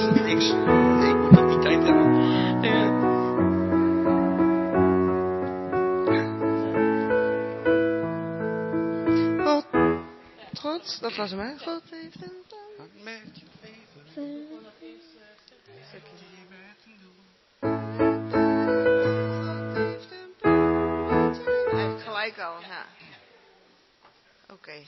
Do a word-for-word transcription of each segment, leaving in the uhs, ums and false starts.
niks. Ik moet nog die tijd hebben. Ja. God, God, dat was hem, hè? God heeft een plan. Met je leven. Het leven te doen. Echt gelijk al, ja. Oké. Okay.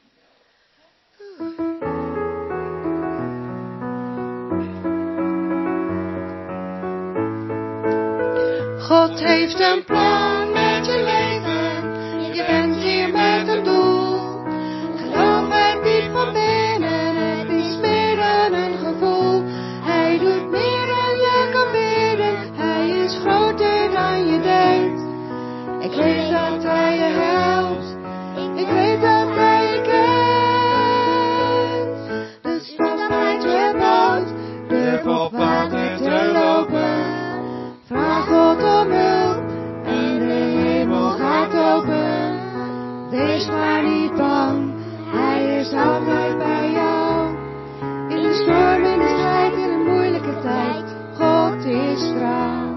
God heeft een plan met je leven. Je bent hier met een doel. Geloof het diep van binnen. Het is meer dan een gevoel. Hij doet meer dan je kan bidden. Hij is groter dan je denkt. Ik weet dat hij je helpt. Ik weet dat hij je kent. Dus stap uit je boot. Durf op water te lopen. Vraag God om hulp en de hemel gaat open. Wees maar niet bang, hij is altijd bij jou. In de storm, in de strijd, in een moeilijke tijd, God is trouw.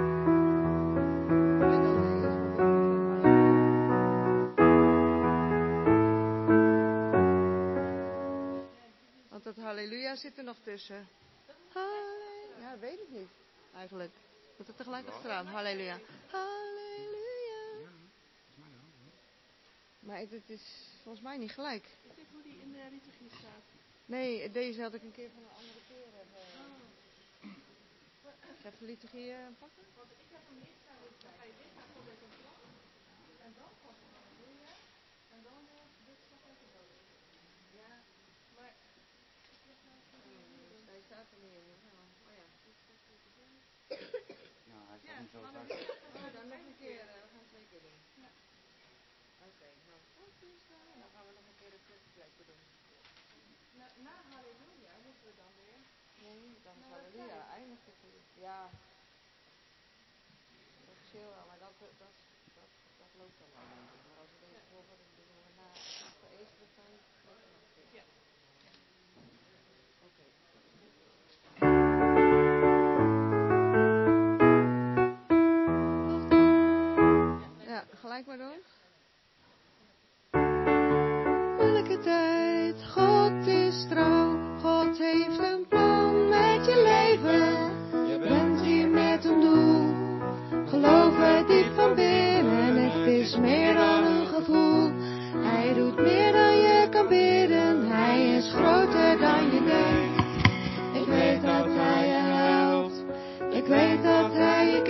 Want dat halleluja zit er nog tussen. Halleluja, ja, weet ik niet eigenlijk. Moet het tegelijk achteraan. Halleluja. Halleluja. Maar het, het is volgens mij niet gelijk. Is dit hoe die in de liturgie staat? Nee, deze had ik een keer van een andere keer. Uh, oh. Even de liturgie uh, pakken? Want ik heb hem niet staan. Dan ga je dit naar God met een plan. En dan pas halleluja. En dan uh, dit stap uit de dood. Ja, maar... Hij staat er niet in. Oh ja. Ja, hij staat Ja, niet zo maar uit. Oh, dan nog een keer. Uh, we gaan het twee keer doen. Ja. Oké, okay, nou. En dan gaan we nog een keer het terugplekje doen. Na, na halleluja moeten we dan weer. Nee, dan is halleluja. Eindigt het weer. Ja. Dat is heel wel, maar dat, dat, dat, dat, dat loopt dan wel. Maar als we deze volgende doen we na voor eerst we staan, dan nog een keer. Ja. Oké. Okay. Ja, gelijk maar doen. Welke tijd, God is trouw, God heeft een plan met je leven. Je bent hier met een doel, geloof het diep van binnen, het is meer dan een gevoel. Hij doet meer dan je kan bidden, hij is groter dan je denkt. Ik weet dat hij je helpt, ik weet dat hij je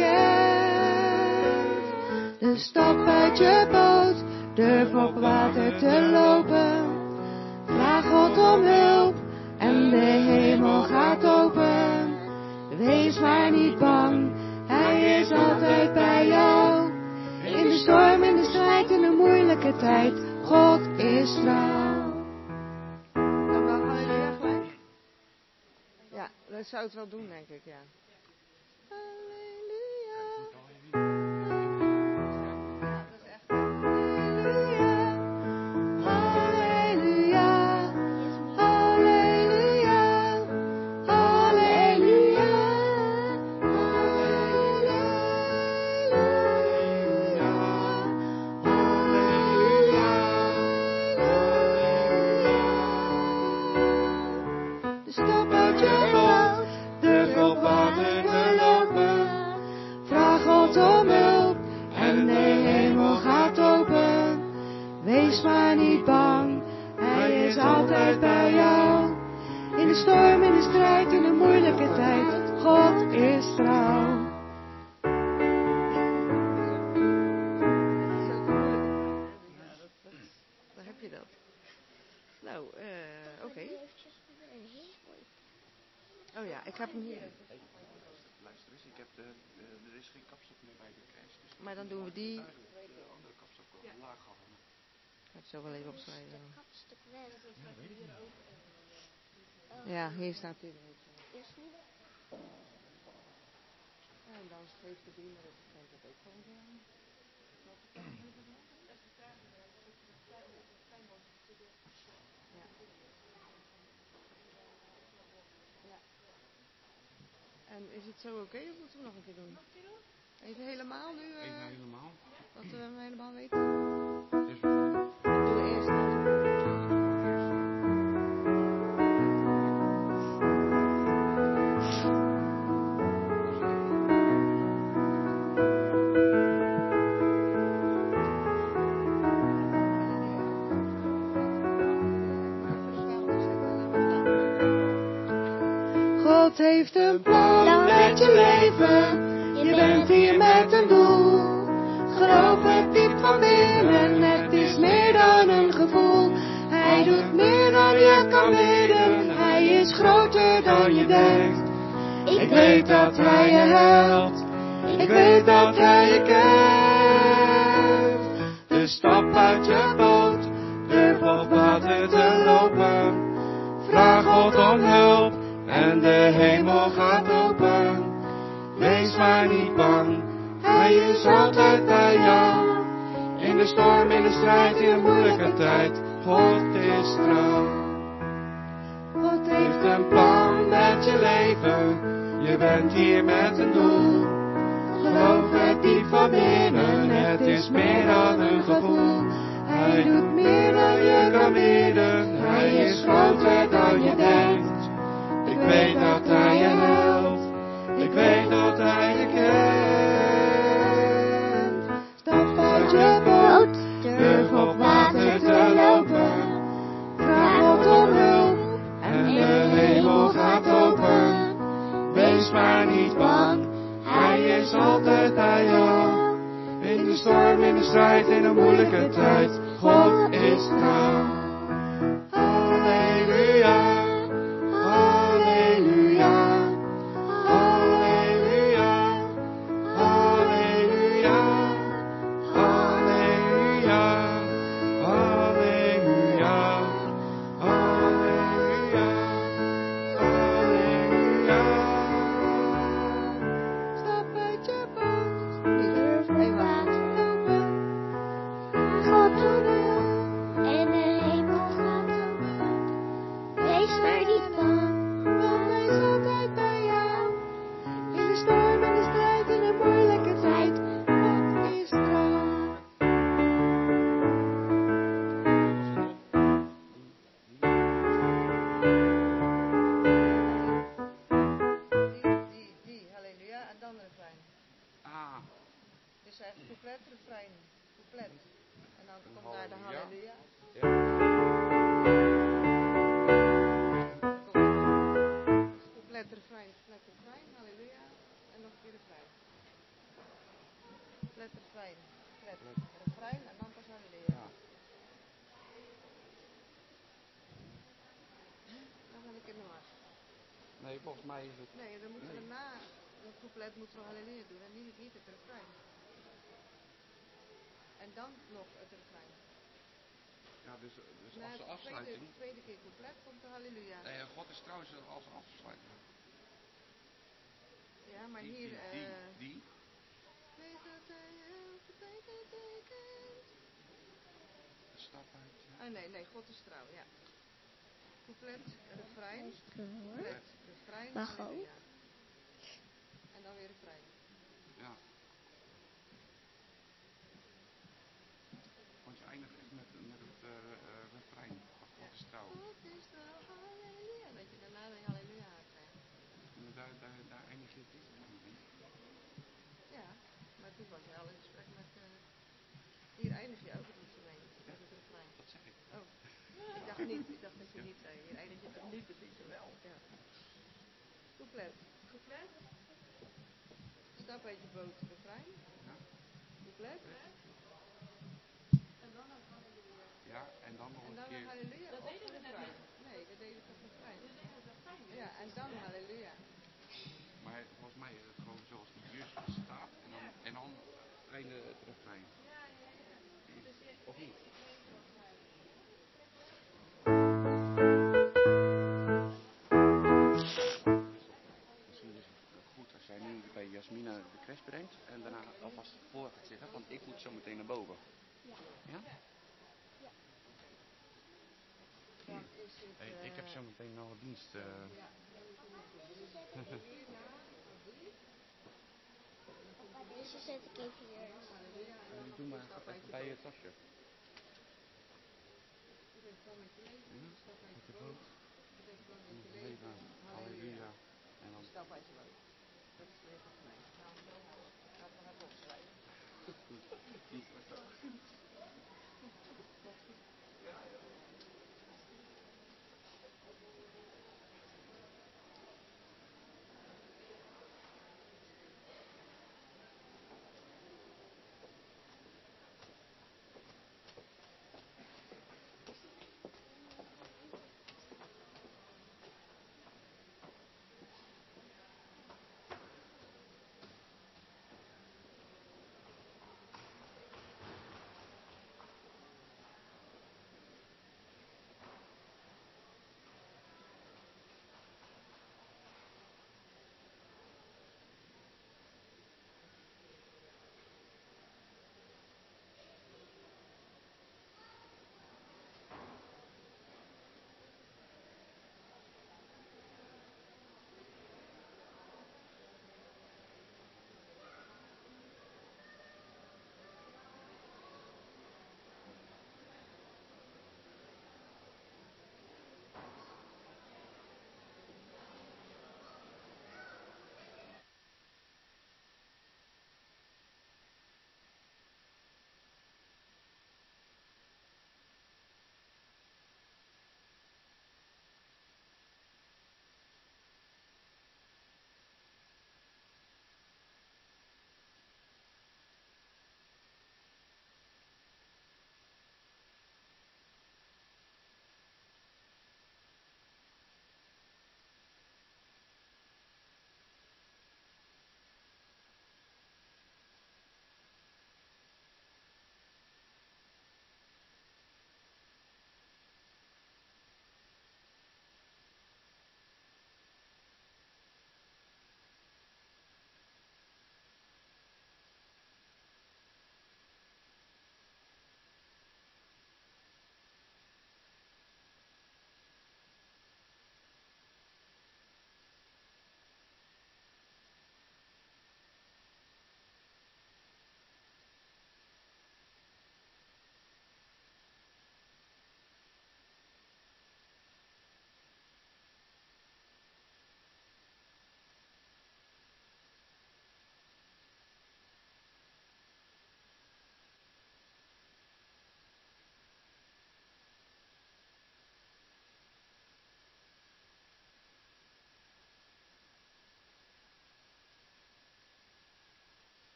kent. Dus stap uit je boot, durf op water te lopen. Vraag God om hulp en de hemel gaat open. Wees maar niet bang, hij is altijd bij jou. In de storm, in de strijd, in de moeilijke tijd, God is trouw. Dan wel halleluja gelijk? Ja, dat zou het wel doen, denk ik, ja. Halleluja. Ja, dat is echt halleluja. Halleluja. Halleluja. Halleluja. Dus stap uit je boot, durf op water te lopen. Vraag God om hulp en de hemel gaat open. Wees maar niet bang, hij is altijd bij jou. In de storm, in de strijd, in de moeilijke tijd, God is trouw. Daar heb je dat. Nou, uh, oké. Okay. Oh ja, ik heb hem hier. Hey, luister eens, ik heb de, de, er is geen kapstok meer bij de crash. Dus maar dan doen we die. De andere kapstok wel ja. Laag hangen. Ik ga het zo wel even opschrijven. De kapstok weg. Ja, ja, hier staat hij. Is niet. En dan geeft de beamer het begint het ook gewoon weer aan. Ja. Ja. En is het zo oké of moeten we nog een keer doen? Even helemaal nu, uh, Even helemaal. dat we hem helemaal weten. Dus we gaan Doen we eerst. God heeft een plan met je leven. Je bent hier met een doel. Geloof het diep van binnen. Het is meer dan een gevoel. Hij doet meer dan je kan bidden. Hij is groter dan je denkt. Ik weet dat hij je helpt. Ik weet dat hij je kent. Dus stap uit je boot. Durf op water te lopen. Vraag God om hulp. En de hemel gaat open. Wees maar niet bang. Hij is altijd bij jou. In de storm, in de strijd, in een moeilijke tijd. God is trouw. God heeft een plan met je leven. Je bent hier met een doel. Geloof het diep van binnen. Het is meer dan een gevoel. Hij doet meer dan je kan bidden. Hij is groter dan je denkt. Ik weet dat hij je helpt. Ik weet dat hij je kent. Stap uit je boot. Durf op water te lopen. Vraag God om hulp. En de hemel gaat open. Wees maar niet bang. Hij is altijd bij jou. In de storm, in de strijd, in een moeilijke tijd. God is trouw. Halleluja. Halleluja, halleluja, halleluja, halleluja, halleluja, halleluja, halleluja. Stap uit je boot, durf op water lopen. God om hulp en de hemel gaat open. Wees maar niet bang. Hij is altijd bij jou. In de storm, in de strijd, in een moeilijke tijd. God is trouw. Die, die, die, halleluja, en dan de refrein. Ah, Dus eigenlijk couplet, refrein, couplet. En dan komt Halleluja. daar de halleluja. ja. Couplet, refrein, couplet, refrein, halleluja. En nog een keer refrein. Couplet, refrein, couplet, refrein en dan pas halleluja. Ja. Dan ben ik in de war. Nee, volgens mij is het... Nee, dan moeten Nee. we na het couplet moeten we halleluja doen en niet, niet het refrein. En dan nog het refrein. Ja, dus, dus Na als de de afsluiting... tweede, tweede keer couplet komt de halleluja. Nee, God is trouwens als afsluiting. Ja, maar Die, hier... die, die, eh, die. Weet dat hij elke betekent. Stap uit. Ja. Oh nee, nee, God is trouw, ja. Couplet, refrein, couplet, refrein, Wacht, halleluja. En dan weer refrein. Ja. Want je eindigt echt met, met het uh, uh, refrein. God is trouw. God is trouw, halleluja. Dat je daarna de halleluja krijgt. En daar, daar, daar eindig je het lied mee. Ja, maar toen was je al in gesprek met... Uh, hier eindig je ook het liedje mee, met het refrein. Dat zeg ik. Oh, ik dacht niet, ik dacht dat je niet zei. Hier eindig je het niet het liedje wel. Ja. Couplet. Couplet. Stap uit je boot, refrein. Ja. Couplet. En dan nog halleluja. Ja, en dan nog En een dan keer. een halleluja. Dat deden we net. Nee, dat deden we toch refrein. Ja, en dan halleluja. Maar volgens mij is het gewoon zoals die jus staat en dan, en dan einde het refrein. Of niet? Misschien is het goed als jij nu bij Jasmina de crash brengt en daarna alvast voor gaat zitten, want ik moet zo meteen naar boven. Ja. Ja? Ja. Dan is het... Hey, ik heb zo meteen nog een dienst. Uh... Ja, dat moet je niet doen. Dus hierna zet ik even hier. En doe maar even bij je tasje. Mhm. Met je brood. Halleluja. Halleluja. En dan... Stel bij je wel. Dat is weer voor mij. Laat me even opschrijven. Die is maar zo.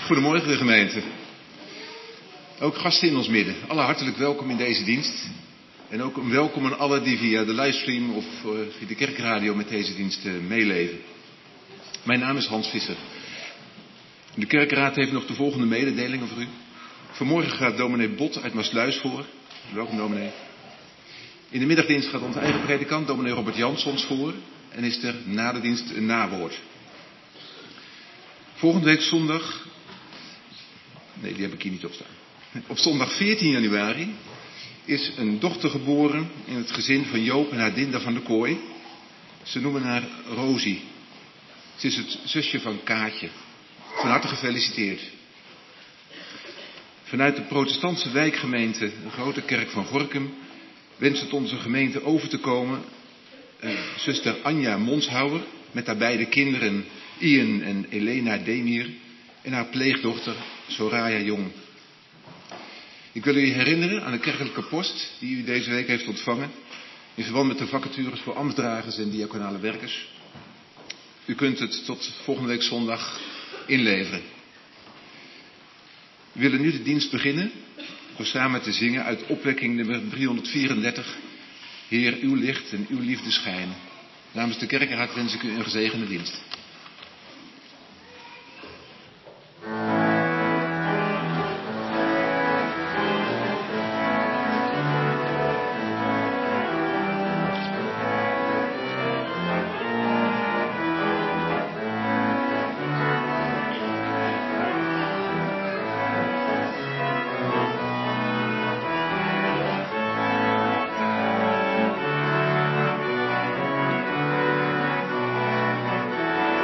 Goedemorgen de gemeente. Ook gasten in ons midden. Alle hartelijk welkom in deze dienst. En ook een welkom aan alle die via de livestream of uh, via de kerkradio met deze dienst uh, meeleven. Mijn naam is Hans Visser. De kerkraad heeft nog de volgende mededelingen voor u. Vanmorgen gaat dominee Bot uit Maasluis voor. Welkom dominee. In de middagdienst gaat onze eigen predikant dominee Robert Jansons voor. En is er na de dienst een nawoord. Volgende week zondag... Nee, die heb ik hier niet op staan. Op zondag veertien januari is een dochter geboren in het gezin van Joop en Hadinda van der Kooi. Ze noemen haar Rosie. Ze is het zusje van Kaatje. Van harte gefeliciteerd. Vanuit de protestantse wijkgemeente, de Grote Kerk van Gorinchem, wenst het onze gemeente over te komen uh, zuster Anja Monshouwer met haar beide kinderen Ian en Elena Demir en haar pleegdochter Soraya Jong. Ik wil u herinneren aan de kerkelijke post die u deze week heeft ontvangen in verband met de vacatures voor ambtsdragers en diaconale werkers. U kunt het tot volgende week zondag inleveren. We willen nu de dienst beginnen door samen te zingen uit opwekking nummer driehonderdvierendertig. Heer, uw licht en uw liefde schijnen. Namens de kerkraad wens ik u een gezegende dienst. Thank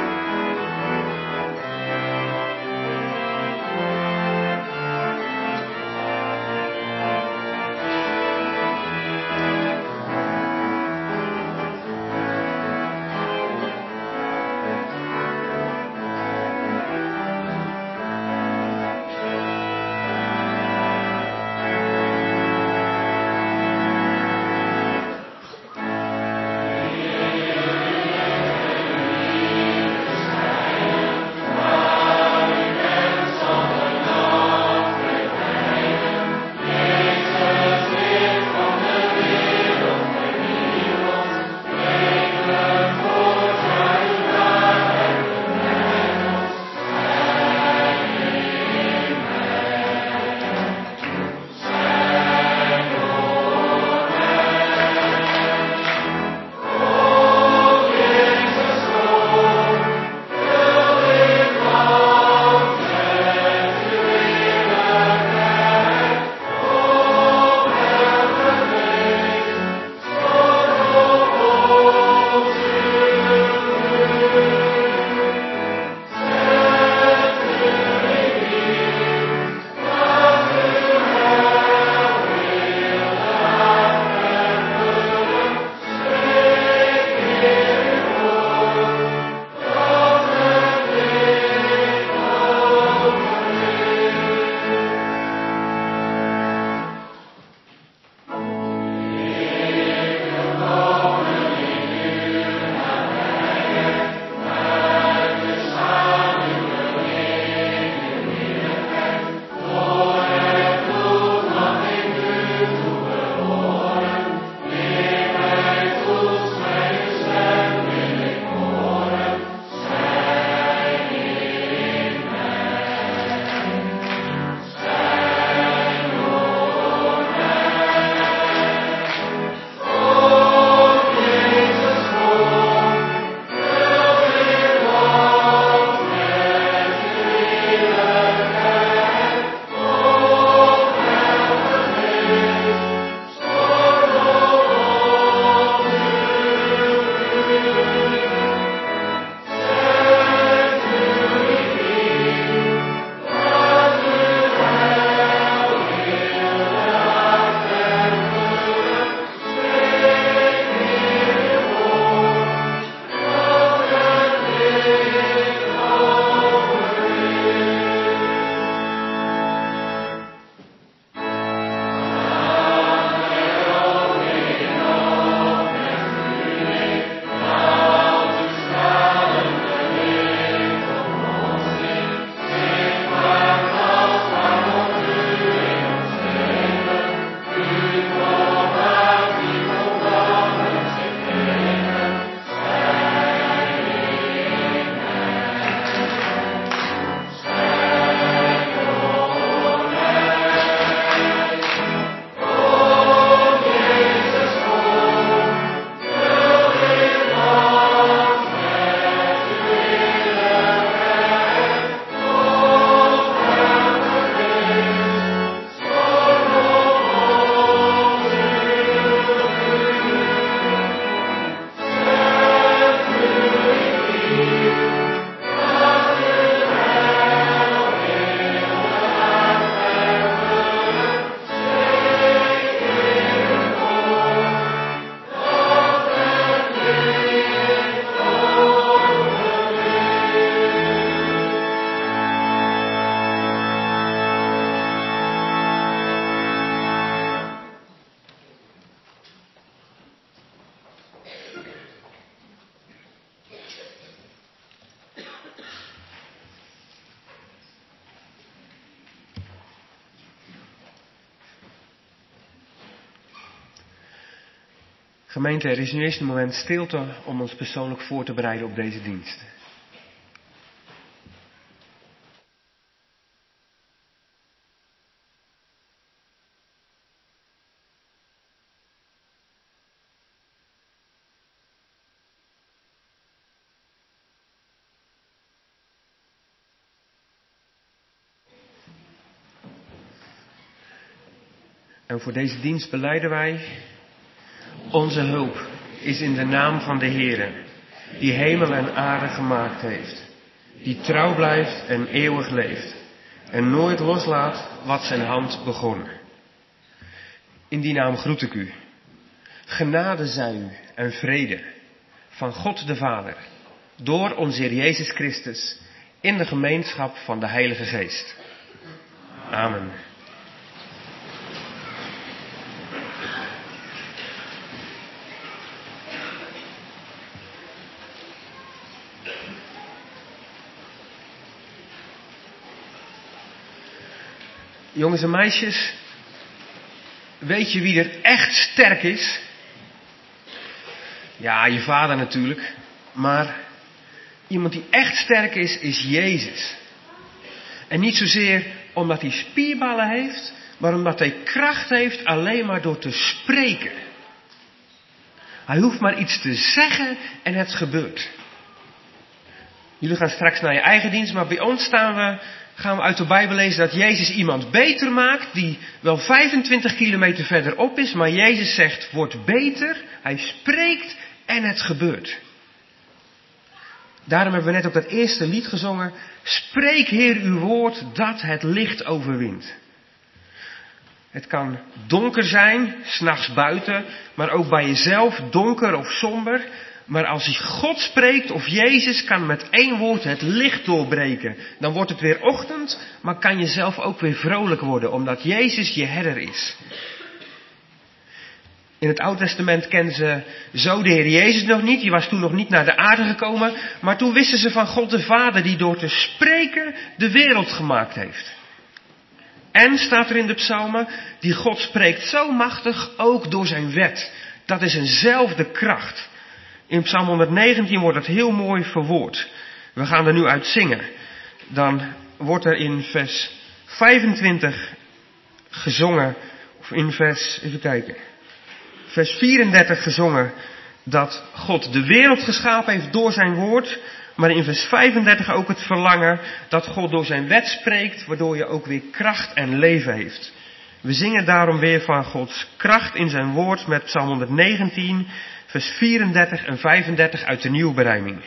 Gemeente, er is nu eerst een moment stilte om ons persoonlijk voor te bereiden op deze dienst. En voor deze dienst belijden wij: onze hulp is in de naam van de Heere, die hemel en aarde gemaakt heeft, die trouw blijft en eeuwig leeft en nooit loslaat wat zijn hand begon. In die naam groet ik u. Genade zij u en vrede van God de Vader, door onze Heer Jezus Christus, in de gemeenschap van de Heilige Geest. Amen. Jongens en meisjes, weet je wie er echt sterk is? Ja, je vader natuurlijk. Maar iemand die echt sterk is, is Jezus. En niet zozeer omdat hij spierballen heeft, maar omdat hij kracht heeft alleen maar door te spreken. Hij hoeft maar iets te zeggen en het gebeurt. Jullie gaan straks naar je eigen dienst, maar bij ons staan we... gaan we uit de Bijbel lezen dat Jezus iemand beter maakt die wel vijfentwintig kilometer verderop is, maar Jezus zegt, word beter, hij spreekt en het gebeurt. Daarom hebben we net ook dat eerste lied gezongen, spreek Heer uw woord dat het licht overwint. Het kan donker zijn, 's nachts buiten, maar ook bij jezelf donker of somber. Maar als hij God spreekt of Jezus kan met één woord het licht doorbreken. Dan wordt het weer ochtend, maar kan je zelf ook weer vrolijk worden. Omdat Jezus je herder is. In het Oude Testament kenden ze zo de Heer Jezus nog niet. Die was toen nog niet naar de aarde gekomen. Maar toen wisten ze van God de Vader die door te spreken de wereld gemaakt heeft. En staat er in de psalmen, die God spreekt zo machtig ook door zijn wet. Dat is eenzelfde kracht. In Psalm honderdnegentien wordt het heel mooi verwoord. We gaan er nu uit zingen. Dan wordt er in vers vijfentwintig gezongen, of in vers, even kijken, vers vierendertig gezongen, dat God de wereld geschapen heeft door zijn woord. Maar in vers vijfendertig ook het verlangen dat God door zijn wet spreekt, waardoor je ook weer kracht en leven heeft. We zingen daarom weer van Gods kracht in zijn woord met Psalm honderdnegentien, vers vierendertig en vijfendertig uit de Nieuwberijming.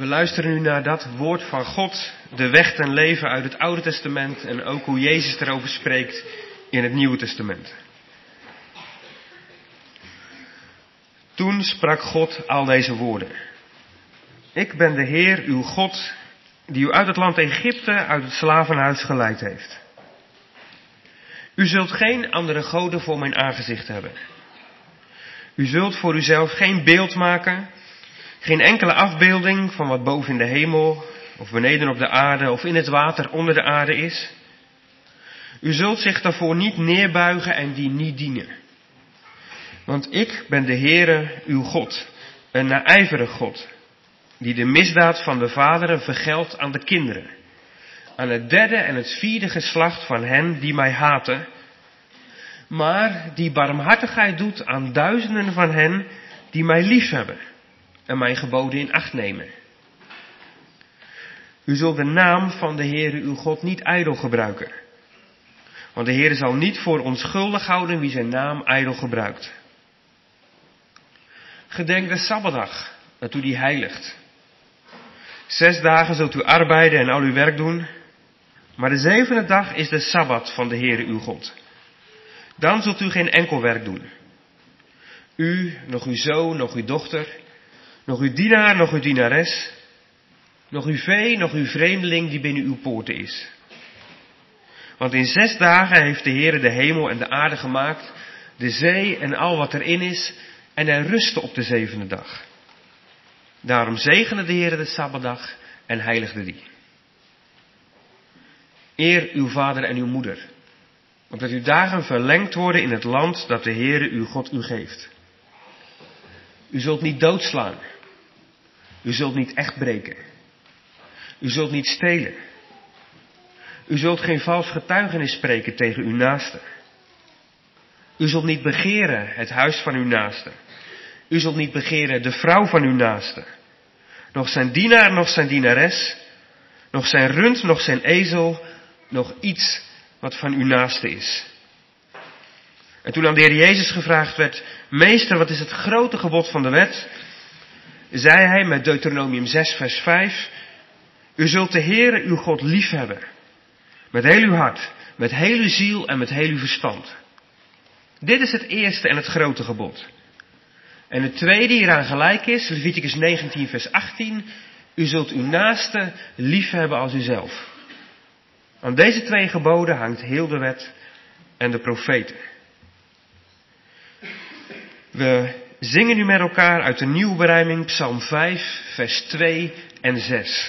We luisteren nu naar dat woord van God, de weg ten leven uit het Oude Testament en ook hoe Jezus erover spreekt in het Nieuwe Testament. Toen sprak God al deze woorden. Ik ben de Heer, uw God, die u uit het land Egypte, uit het slavenhuis geleid heeft. U zult geen andere goden voor mijn aangezicht hebben. U zult voor uzelf geen beeld maken, geen enkele afbeelding van wat boven in de hemel, of beneden op de aarde, of in het water onder de aarde is. U zult zich daarvoor niet neerbuigen en die niet dienen. Want ik ben de Heere, uw God, een naijverig God, die de misdaad van de vaderen vergeldt aan de kinderen, aan het derde en het vierde geslacht van hen die mij haten, maar die barmhartigheid doet aan duizenden van hen die mij liefhebben en mijn geboden in acht nemen. U zult de naam van de Heere uw God niet ijdel gebruiken, want de Heere zal niet voor onschuldig houden wie zijn naam ijdel gebruikt. Gedenk de Sabbatdag, dat u die heiligt. Zes dagen zult u arbeiden en al uw werk doen, maar de zevende dag is de Sabbat van de Heere uw God. Dan zult u geen enkel werk doen. U, nog uw zoon, nog uw dochter, nog uw dienaar, nog uw dienares, nog uw vee, nog uw vreemdeling die binnen uw poorten is. Want in zes dagen heeft de Heere de hemel en de aarde gemaakt, de zee en al wat erin is, en hij rustte op de zevende dag. Daarom zegende de Heere de Sabbatdag en heiligde die. Eer uw vader en uw moeder, opdat uw dagen verlengd worden in het land dat de Heere uw God u geeft. U zult niet doodslaan. U zult niet echt breken. U zult niet stelen. U zult geen vals getuigenis spreken tegen uw naaste. U zult niet begeren het huis van uw naaste. U zult niet begeren de vrouw van uw naaste. Nog zijn dienaar, nog zijn dienares. Nog zijn rund, nog zijn ezel. Nog iets wat van uw naaste is. En toen aan de Heer Jezus gevraagd werd: Meester, wat is het grote gebod van de wet? Zei hij met Deuteronomium zes vers vijf. U zult de Heere uw God liefhebben. Met heel uw hart, met heel uw ziel en met heel uw verstand. Dit is het eerste en het grote gebod. En het tweede hieraan gelijk is, Leviticus negentien vers achttien. U zult uw naaste liefhebben als uzelf. Aan deze twee geboden hangt heel de wet en de profeten. We zingen nu met elkaar uit de nieuwe berijming Psalm vijf vers twee en zes.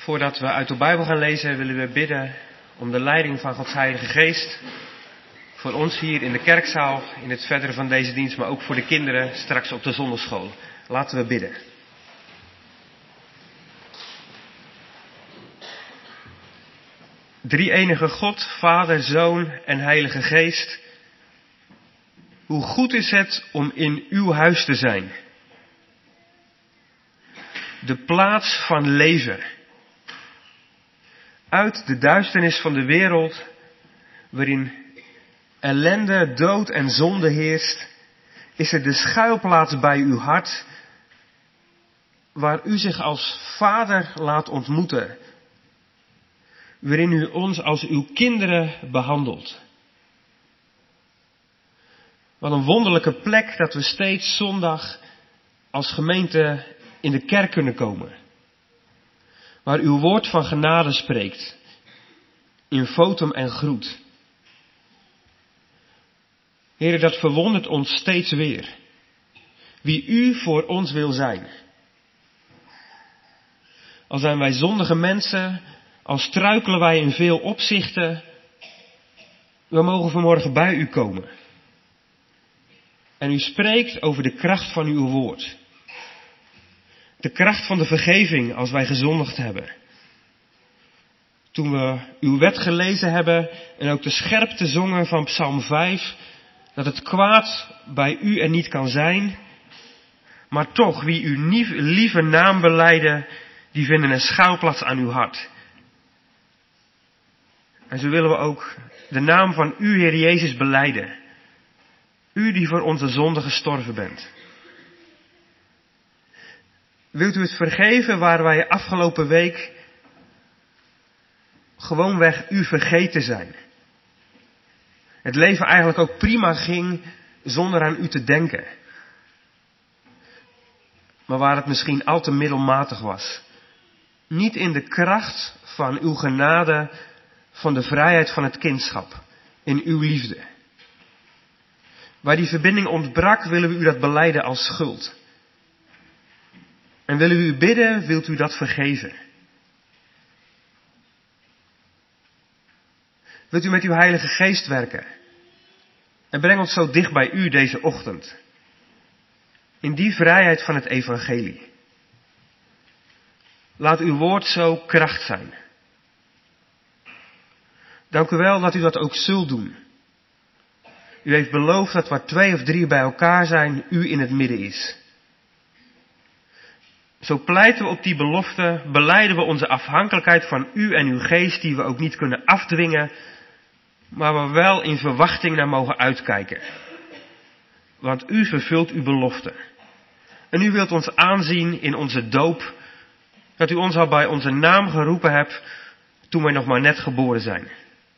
Voordat we uit de Bijbel gaan lezen, willen we bidden om de leiding van Gods Heilige Geest. Voor ons hier in de kerkzaal, in het verdere van deze dienst, maar ook voor de kinderen straks op de zondagschool. Laten we bidden. Drie-enige God, Vader, Zoon en Heilige Geest. Hoe goed is het om in uw huis te zijn. De plaats van leven. Uit de duisternis van de wereld, waarin ellende, dood en zonde heerst, is er de schuilplaats bij uw hart, waar u zich als Vader laat ontmoeten, waarin u ons als uw kinderen behandelt. Wat een wonderlijke plek dat we steeds zondag als gemeente in de kerk kunnen komen. Waar uw woord van genade spreekt. In fotum en groet. Heere, dat verwondert ons steeds weer. Wie u voor ons wil zijn. Al zijn wij zondige mensen, al struikelen wij in veel opzichten. We mogen vanmorgen bij u komen. En u spreekt over de kracht van uw woord. De kracht van de vergeving als wij gezondigd hebben. Toen we uw wet gelezen hebben en ook de scherpte zongen van Psalm vijf, dat het kwaad bij u er niet kan zijn, maar toch wie uw lieve naam belijden, die vinden een schuilplaats aan uw hart. En zo willen we ook de naam van u, Heer Jezus, belijden. U die voor onze zonde gestorven bent. Wilt u het vergeven waar wij afgelopen week gewoonweg u vergeten zijn? Het leven eigenlijk ook prima ging zonder aan u te denken. Maar waar het misschien al te middelmatig was. Niet in de kracht van uw genade, van de vrijheid van het kindschap, in uw liefde. Waar die verbinding ontbrak, willen we u dat belijden als schuld. En willen we u bidden, wilt u dat vergeven? Wilt u met uw Heilige Geest werken? En breng ons zo dicht bij u deze ochtend. In die vrijheid van het evangelie. Laat uw woord zo kracht zijn. Dank u wel dat u dat ook zult doen. U heeft beloofd dat waar twee of drie bij elkaar zijn, u in het midden is. Zo pleiten we op die belofte, belijden we onze afhankelijkheid van u en uw geest, die we ook niet kunnen afdwingen, maar waar we wel in verwachting naar mogen uitkijken. Want u vervult uw belofte. En u wilt ons aanzien in onze doop, dat u ons al bij onze naam geroepen hebt, toen wij nog maar net geboren zijn.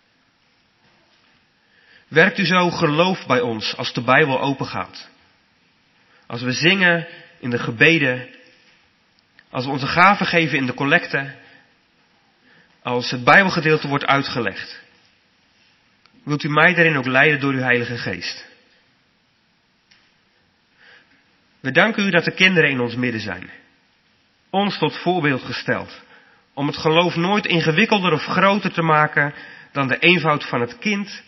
Werkt u zo geloof bij ons als de Bijbel opengaat. Als we zingen in de gebeden, als we onze gaven geven in de collecte, als het Bijbelgedeelte wordt uitgelegd. Wilt u mij daarin ook leiden door uw Heilige Geest. We danken u dat de kinderen in ons midden zijn. Ons tot voorbeeld gesteld. Om het geloof nooit ingewikkelder of groter te maken dan de eenvoud van het kind.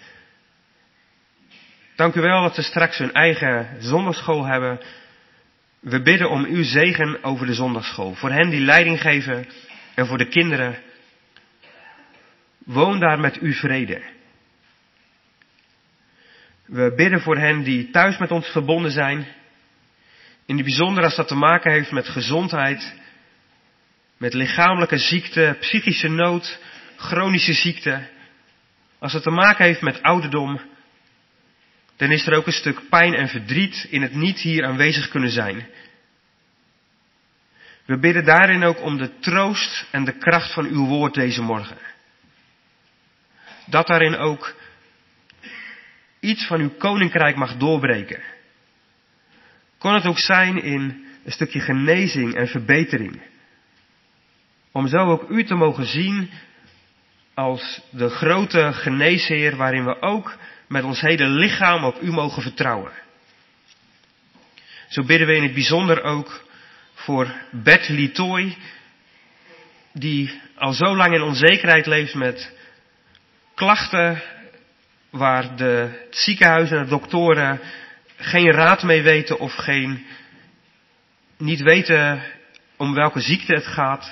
Dank u wel dat ze straks hun eigen zondagschool hebben. We bidden om uw zegen over de zondagschool. Voor hen die leiding geven en voor de kinderen. Woon daar met uw vrede. We bidden voor hen die thuis met ons verbonden zijn. In het bijzonder als dat te maken heeft met gezondheid. Met lichamelijke ziekte, psychische nood, chronische ziekte. Als het te maken heeft met ouderdom. Dan is er ook een stuk pijn en verdriet in het niet hier aanwezig kunnen zijn. We bidden daarin ook om de troost en de kracht van uw woord deze morgen. Dat daarin ook iets van uw koninkrijk mag doorbreken. Kon het ook zijn in een stukje genezing en verbetering. Om zo ook u te mogen zien als de grote geneesheer waarin we ook met ons hele lichaam op u mogen vertrouwen. Zo bidden we in het bijzonder ook voor Bert Litoy, die al zo lang in onzekerheid leeft met klachten waar de het ziekenhuis en de doktoren geen raad mee weten of geen, niet weten om welke ziekte het gaat.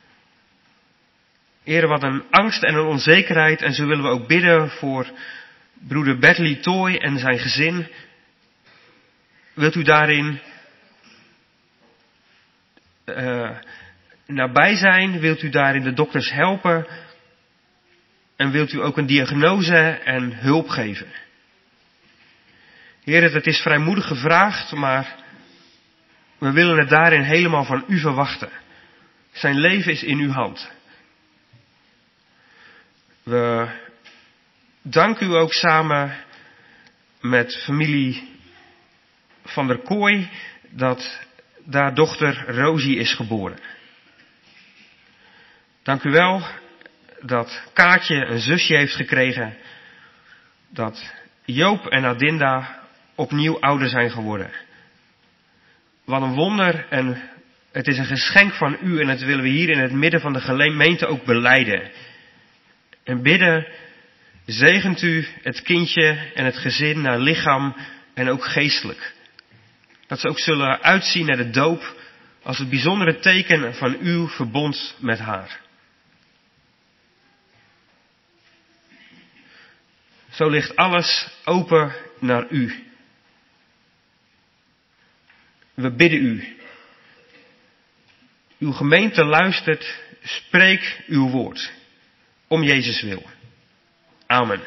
Heere, wat een angst en een onzekerheid. En zo willen we ook bidden voor broeder Bertley Toy en zijn gezin. Wilt u daarin uh, nabij zijn? Wilt u daarin de dokters helpen? En wilt u ook een diagnose en hulp geven? Heer, het is vrijmoedig gevraagd, maar we willen het daarin helemaal van u verwachten. Zijn leven is in uw hand. We danken u ook samen met familie Van der Kooi dat daar dochter Rosie is geboren. Dank u wel dat Kaatje een zusje heeft gekregen, dat Joop en Adinda opnieuw ouder zijn geworden. Wat een wonder, en het is een geschenk van u en dat willen we hier in het midden van de gemeente ook belijden. En bidden, zegent u het kindje en het gezin naar lichaam en ook geestelijk. Dat ze ook zullen uitzien naar de doop als het bijzondere teken van uw verbond met haar. Zo ligt alles open naar u. We bidden u. Uw gemeente luistert, spreek uw woord. Om Jezus wil. Amen.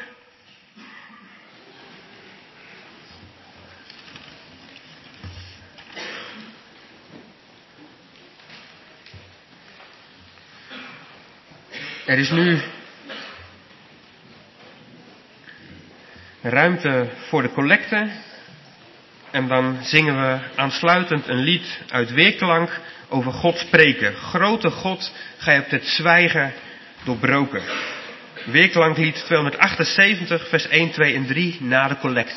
Er is nu ruimte voor de collecte. En dan zingen we aansluitend een lied uit Weerklank over God spreken. Grote God, gij hebt het zwijgen doorbroken. Weerklanklied tweehonderdachtenzeventig, vers één, twee en drie na de collecte.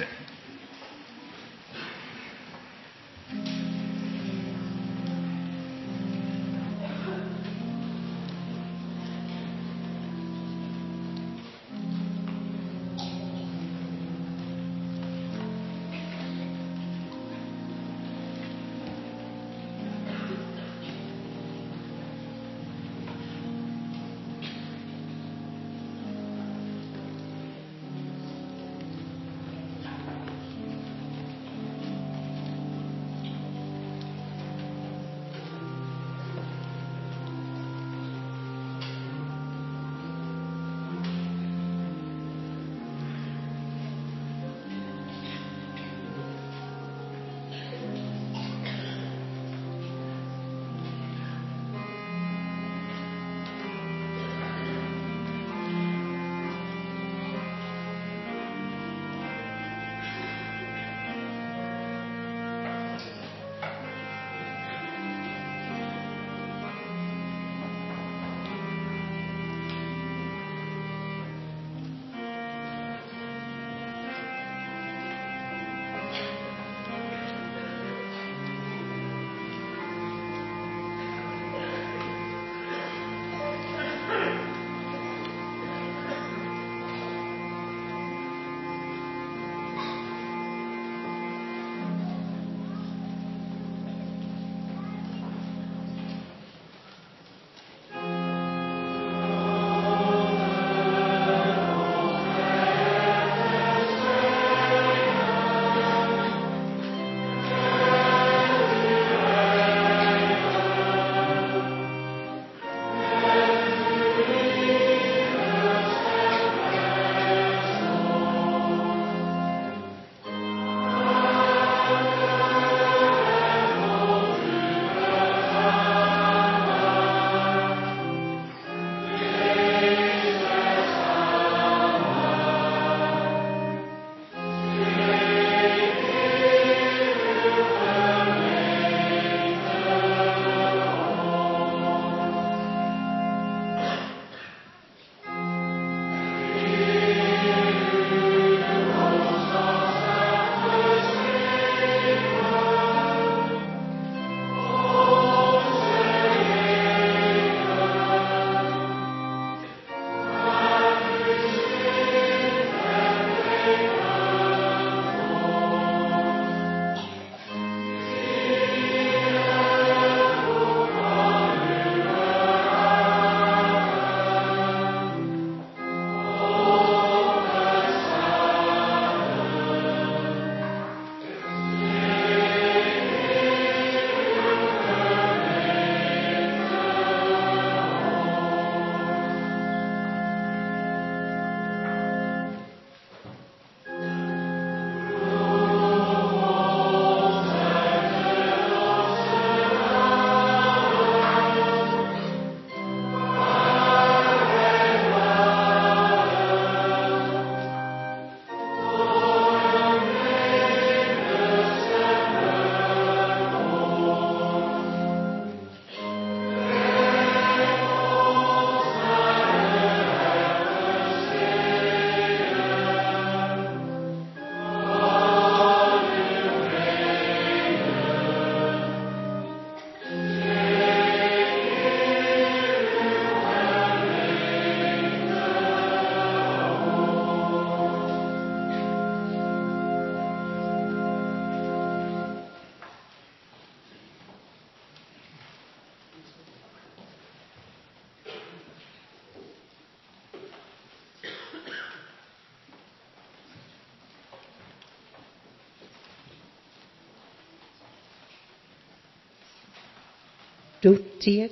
Doet hij het?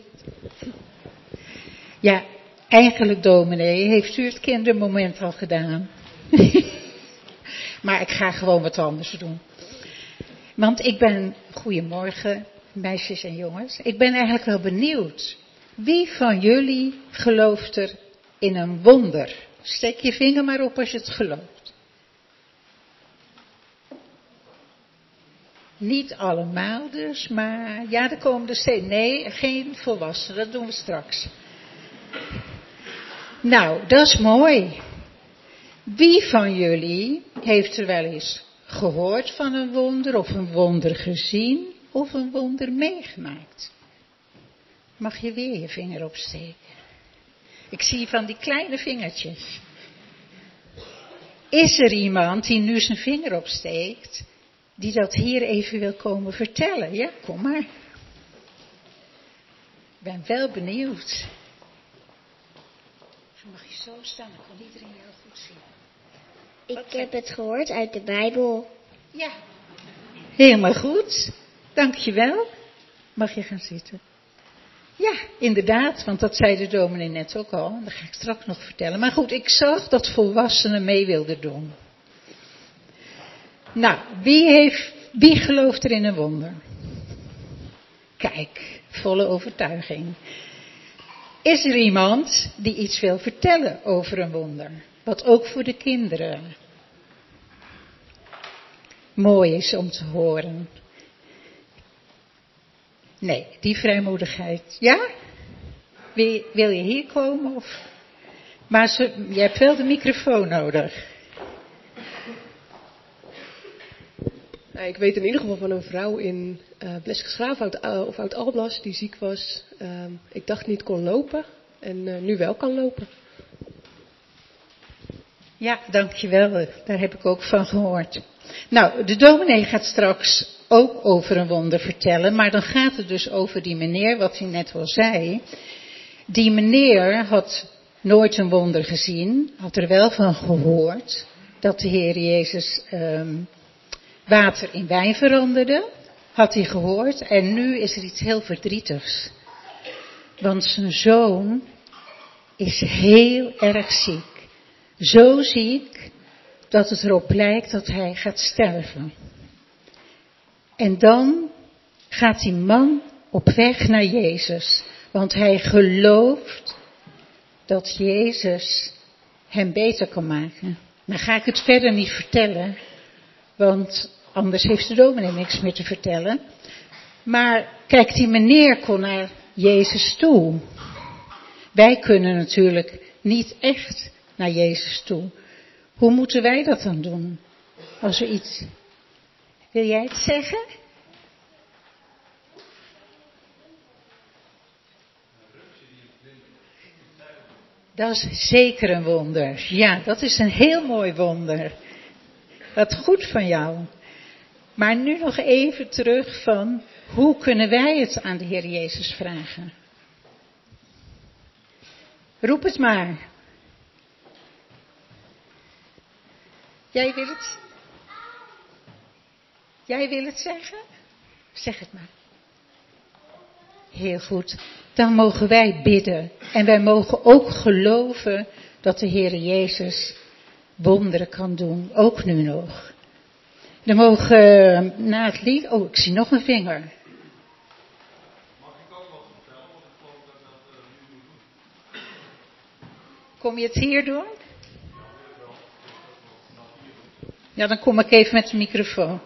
Ja, eigenlijk dominee, heeft u het kindermoment al gedaan? Maar ik ga gewoon wat anders doen. Want ik ben, goedemorgen meisjes en jongens, ik ben eigenlijk wel benieuwd. Wie van jullie gelooft er in een wonder? Steek je vinger maar op als je het gelooft. Niet allemaal dus, maar ja, er komen er steeds. Nee, geen volwassenen, dat doen we straks. Nou, dat is mooi. Wie van jullie heeft er wel eens gehoord van een wonder, of een wonder gezien, of een wonder meegemaakt? Mag je weer je vinger opsteken? Ik zie van die kleine vingertjes. Is er iemand die nu zijn vinger opsteekt, die dat hier even wil komen vertellen? Ja, kom maar. Ik ben wel benieuwd. Mag je zo staan, dan kan iedereen jou goed zien. Ik heb het gehoord uit de Bijbel. Ja, helemaal goed. Dankjewel. Mag je gaan zitten? Ja, inderdaad, want dat zei de dominee net ook al. Dat ga ik straks nog vertellen. Maar goed, ik zag dat volwassenen mee wilden doen. Nou, wie, heeft, wie gelooft er in een wonder? Kijk, volle overtuiging. Is er iemand die iets wil vertellen over een wonder? Wat ook voor de kinderen mooi is om te horen. Nee, die vrijmoedigheid. Ja? Wil, wil je hier komen? Of? Maar ze, je hebt wel de microfoon nodig. Nou, ik weet in ieder geval van een vrouw in uh, Bleskensgraaf uit, uh, of uit Alblas die ziek was. Uh, ik dacht niet kon lopen en uh, nu wel kan lopen. Ja, dankjewel. Daar heb ik ook van gehoord. Nou, de dominee gaat straks ook over een wonder vertellen, maar dan gaat het dus over die meneer, wat hij net al zei. Die meneer had nooit een wonder gezien, had er wel van gehoord dat de Heer Jezus um, water in wijn veranderde, had hij gehoord en nu is er iets heel verdrietigs. Want zijn zoon is heel erg ziek. Zo ziek dat het erop lijkt dat hij gaat sterven. En dan gaat die man op weg naar Jezus. Want hij gelooft dat Jezus hem beter kan maken. Dan ga ik het verder niet vertellen. Want anders heeft de dominee niks meer te vertellen. Maar kijk, die meneer kon naar Jezus toe. Wij kunnen natuurlijk niet echt naar Jezus toe. Hoe moeten wij dat dan doen? Als we iets... Wil jij het zeggen? Dat is zeker een wonder. Ja, dat is een heel mooi wonder. Wat goed van jou. Maar nu nog even terug van, hoe kunnen wij het aan de Heer Jezus vragen? Roep het maar. Jij wil het? Jij wil het zeggen? Zeg het maar. Heel goed. Dan mogen wij bidden. En wij mogen ook geloven dat de Heer Jezus wonderen kan doen. Ook nu nog. Dan mogen na het lied... Oh, ik zie nog een vinger. Mag ik ook wat vertellen? Want ik geloof dat dat uh, nu moet doen. Kom je het hier doen? Ja, dan kom ik even met de microfoon.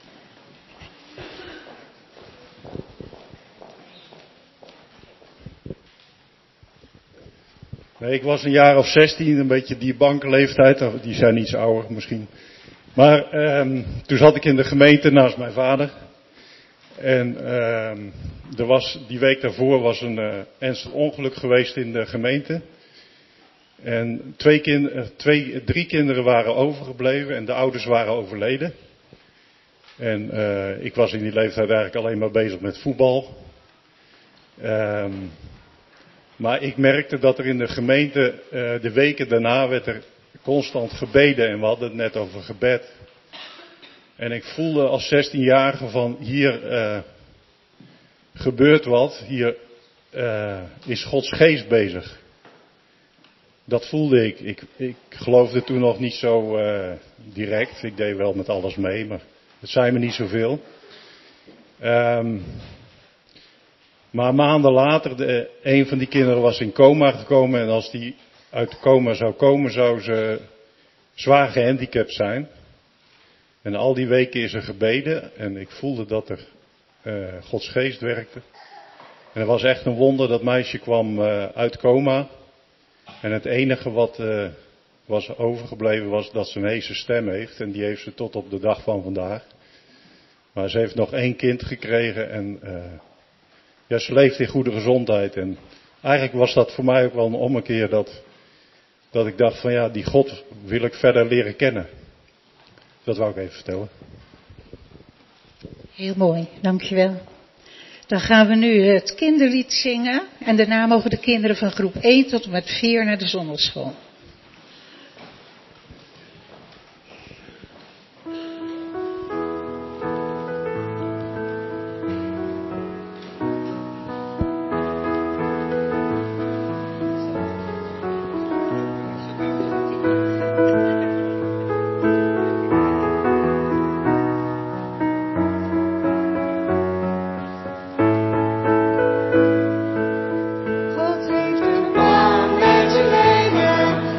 Nee, ik was een jaar of zestien, een beetje die bankenleeftijd, die zijn iets ouder misschien. Maar um, toen zat ik in de gemeente naast mijn vader. En um, er was, die week daarvoor was een uh, ernstig ongeluk geweest in de gemeente. En twee kind, twee, drie kinderen waren overgebleven en de ouders waren overleden. En uh, ik was in die leeftijd eigenlijk alleen maar bezig met voetbal. Um, maar ik merkte dat er in de gemeente uh, de weken daarna werd er constant gebeden. En we hadden het net over gebed. En ik voelde als zestienjarige van hier, uh, gebeurt wat, hier uh, is Gods geest bezig. Dat voelde ik. Ik, ik geloofde toen nog niet zo uh, direct. Ik deed wel met alles mee, maar het zei me niet zoveel. Um, maar maanden later, de, een van die kinderen was in coma gekomen. En als die uit de coma zou komen, zou ze zwaar gehandicapt zijn. En al die weken is er gebeden. En ik voelde dat er uh, Gods geest werkte. En het was echt een wonder. Dat meisje kwam uh, uit coma. En het enige wat uh, was overgebleven was dat ze een heese stem heeft. En die heeft ze tot op de dag van vandaag. Maar ze heeft nog één kind gekregen. En uh, ja, ze leeft in goede gezondheid. En eigenlijk was dat voor mij ook wel een ommekeer dat, dat ik dacht van ja, die God wil ik verder leren kennen. Dat wou ik even vertellen. Heel mooi, dankjewel. Dan gaan we nu het kinderlied zingen. En daarna mogen de kinderen van groep één tot en met vier naar de zondagschool. God heeft een plan met je leven.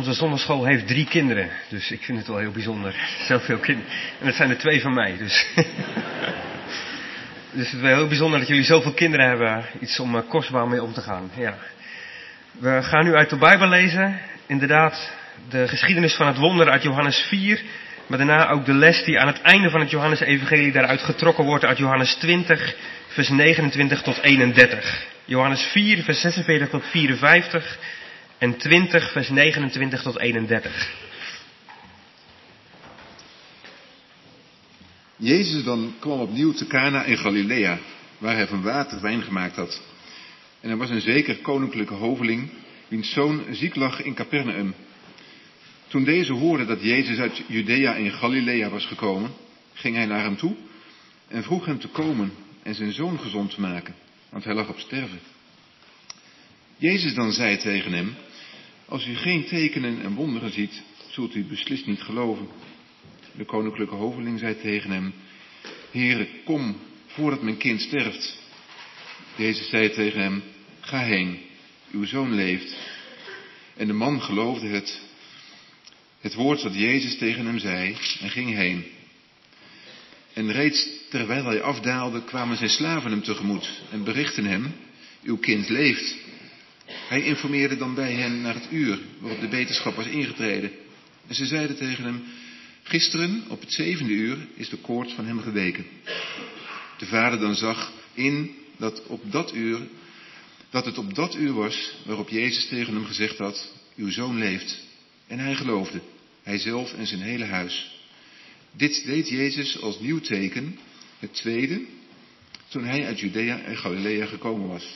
Onze zondagschool heeft drie kinderen, dus ik vind het wel heel bijzonder. Zoveel kinderen. En dat zijn er twee van mij, dus... dus het is wel heel bijzonder dat jullie zoveel kinderen hebben. Iets om uh, kostbaar mee om te gaan. Ja. We gaan nu uit de Bijbel lezen. Inderdaad, de geschiedenis van het wonder uit Johannes vier. Maar daarna ook de les die aan het einde van het Johannes-evangelie daaruit getrokken wordt uit Johannes twintig, vers negenentwintig tot eenendertig. Johannes vier, vers zesenveertig tot vierenvijftig en twintig, vers negenentwintig tot eenendertig. Jezus dan kwam opnieuw te Kana in Galilea, waar hij van water wijn gemaakt had. En er was een zeker koninklijke hoveling, wiens zoon ziek lag in Capernaum. Toen deze hoorde dat Jezus uit Judea in Galilea was gekomen, ging hij naar hem toe en vroeg hem te komen en zijn zoon gezond te maken, want hij lag op sterven. Jezus dan zei tegen hem: als u geen tekenen en wonderen ziet, zult u beslist niet geloven. De koninklijke hoveling zei tegen hem: Heere, kom, voordat mijn kind sterft. Jezus zei tegen hem: ga heen, uw zoon leeft. En de man geloofde het, het woord dat Jezus tegen hem zei, en ging heen. En reeds terwijl hij afdaalde, kwamen zijn slaven hem tegemoet en berichtten hem: uw kind leeft. Hij informeerde dan bij hen naar het uur waarop de beterschap was ingetreden. En ze zeiden tegen hem: gisteren op het zevende uur is de koorts van hem geweken. De vader dan zag in dat, op dat, uur, dat het op dat uur was waarop Jezus tegen hem gezegd had: uw zoon leeft. En hij geloofde, hij zelf en zijn hele huis. Dit deed Jezus als nieuw teken, het tweede, toen hij uit Judea en Galilea gekomen was.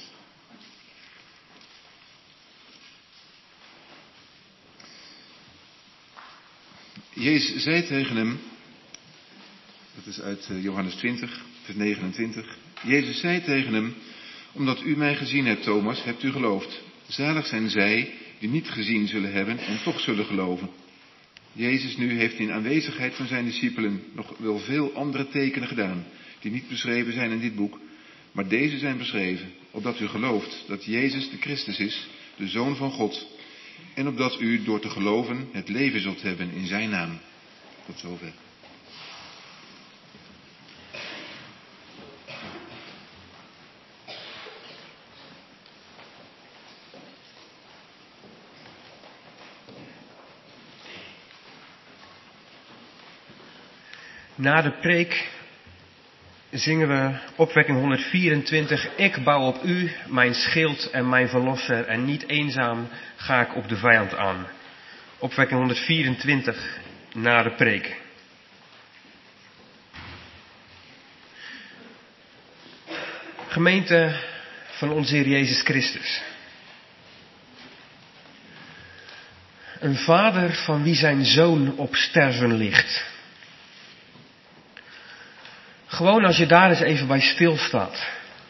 Jezus zei tegen hem, dat is uit Johannes twintig, vers negenentwintig. Jezus zei tegen hem: omdat u mij gezien hebt, Thomas, hebt u geloofd. Zalig zijn zij die niet gezien zullen hebben en toch zullen geloven. Jezus nu heeft in aanwezigheid van zijn discipelen nog wel veel andere tekenen gedaan, die niet beschreven zijn in dit boek, maar deze zijn beschreven, opdat u gelooft dat Jezus de Christus is, de Zoon van God, en opdat u door te geloven het leven zult hebben in zijn naam. Tot zover. Na de preek zingen we opwekking honderdvierentwintig. Ik bouw op u, mijn schild en mijn verlosser, en niet eenzaam ga ik op de vijand aan. Opwekking honderdvierentwintig, na de preek. Gemeente van onze Heer Jezus Christus. Een vader van wie zijn zoon op sterven ligt. Gewoon als je daar eens even bij stilstaat.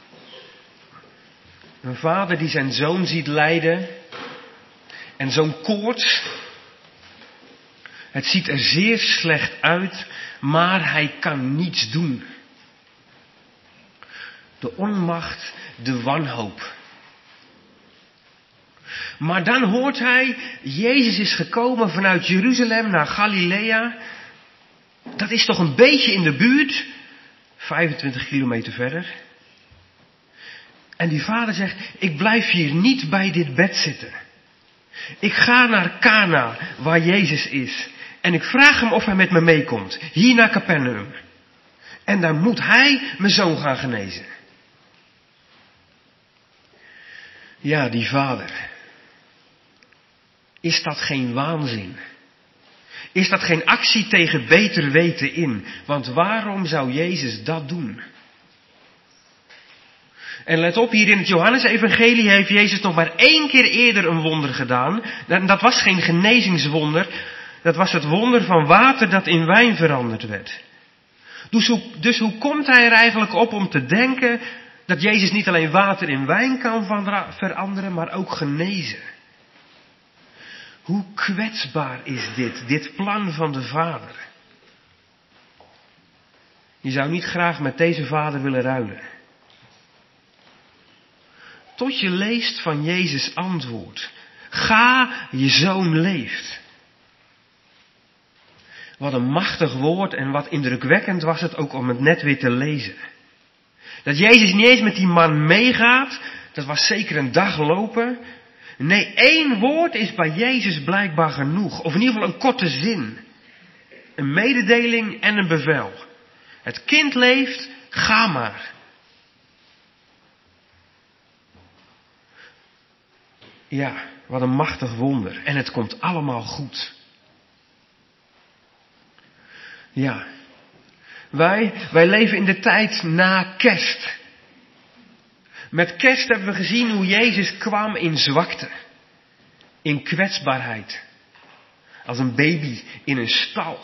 Een vader die zijn zoon ziet lijden. En zo'n koorts. Het ziet er zeer slecht uit, maar hij kan niets doen. De onmacht, de wanhoop. Maar dan hoort hij, Jezus is gekomen vanuit Jeruzalem naar Galilea. Dat is toch een beetje in de buurt. vijfentwintig kilometer verder. En die vader zegt: ik blijf hier niet bij dit bed zitten. Ik ga naar Kana, waar Jezus is. En ik vraag hem of hij met me meekomt. Hier naar Capernaum. En dan moet hij mijn zoon gaan genezen. Ja, die vader. Is dat geen waanzin? Is dat geen actie tegen beter weten in? Want waarom zou Jezus dat doen? En let op, hier in het Johannes-evangelie heeft Jezus nog maar één keer eerder een wonder gedaan. En dat was geen genezingswonder. Dat was het wonder van water dat in wijn veranderd werd. Dus hoe, dus hoe komt hij er eigenlijk op om te denken dat Jezus niet alleen water in wijn kan veranderen, maar ook genezen? Hoe kwetsbaar is dit, dit plan van de Vader? Je zou niet graag met deze Vader willen ruilen. Tot je leest van Jezus' antwoord. Ga, je zoon leeft. Wat een machtig woord en wat indrukwekkend was het ook om het net weer te lezen. Dat Jezus niet eens met die man meegaat, dat was zeker een dag lopen. Nee, één woord is bij Jezus blijkbaar genoeg. Of in ieder geval een korte zin. Een mededeling en een bevel. Het kind leeft, ga maar. Ja, wat een machtig wonder. En het komt allemaal goed. Ja, wij, wij leven in de tijd na kerst. Met kerst hebben we gezien hoe Jezus kwam in zwakte. In kwetsbaarheid. Als een baby in een stal.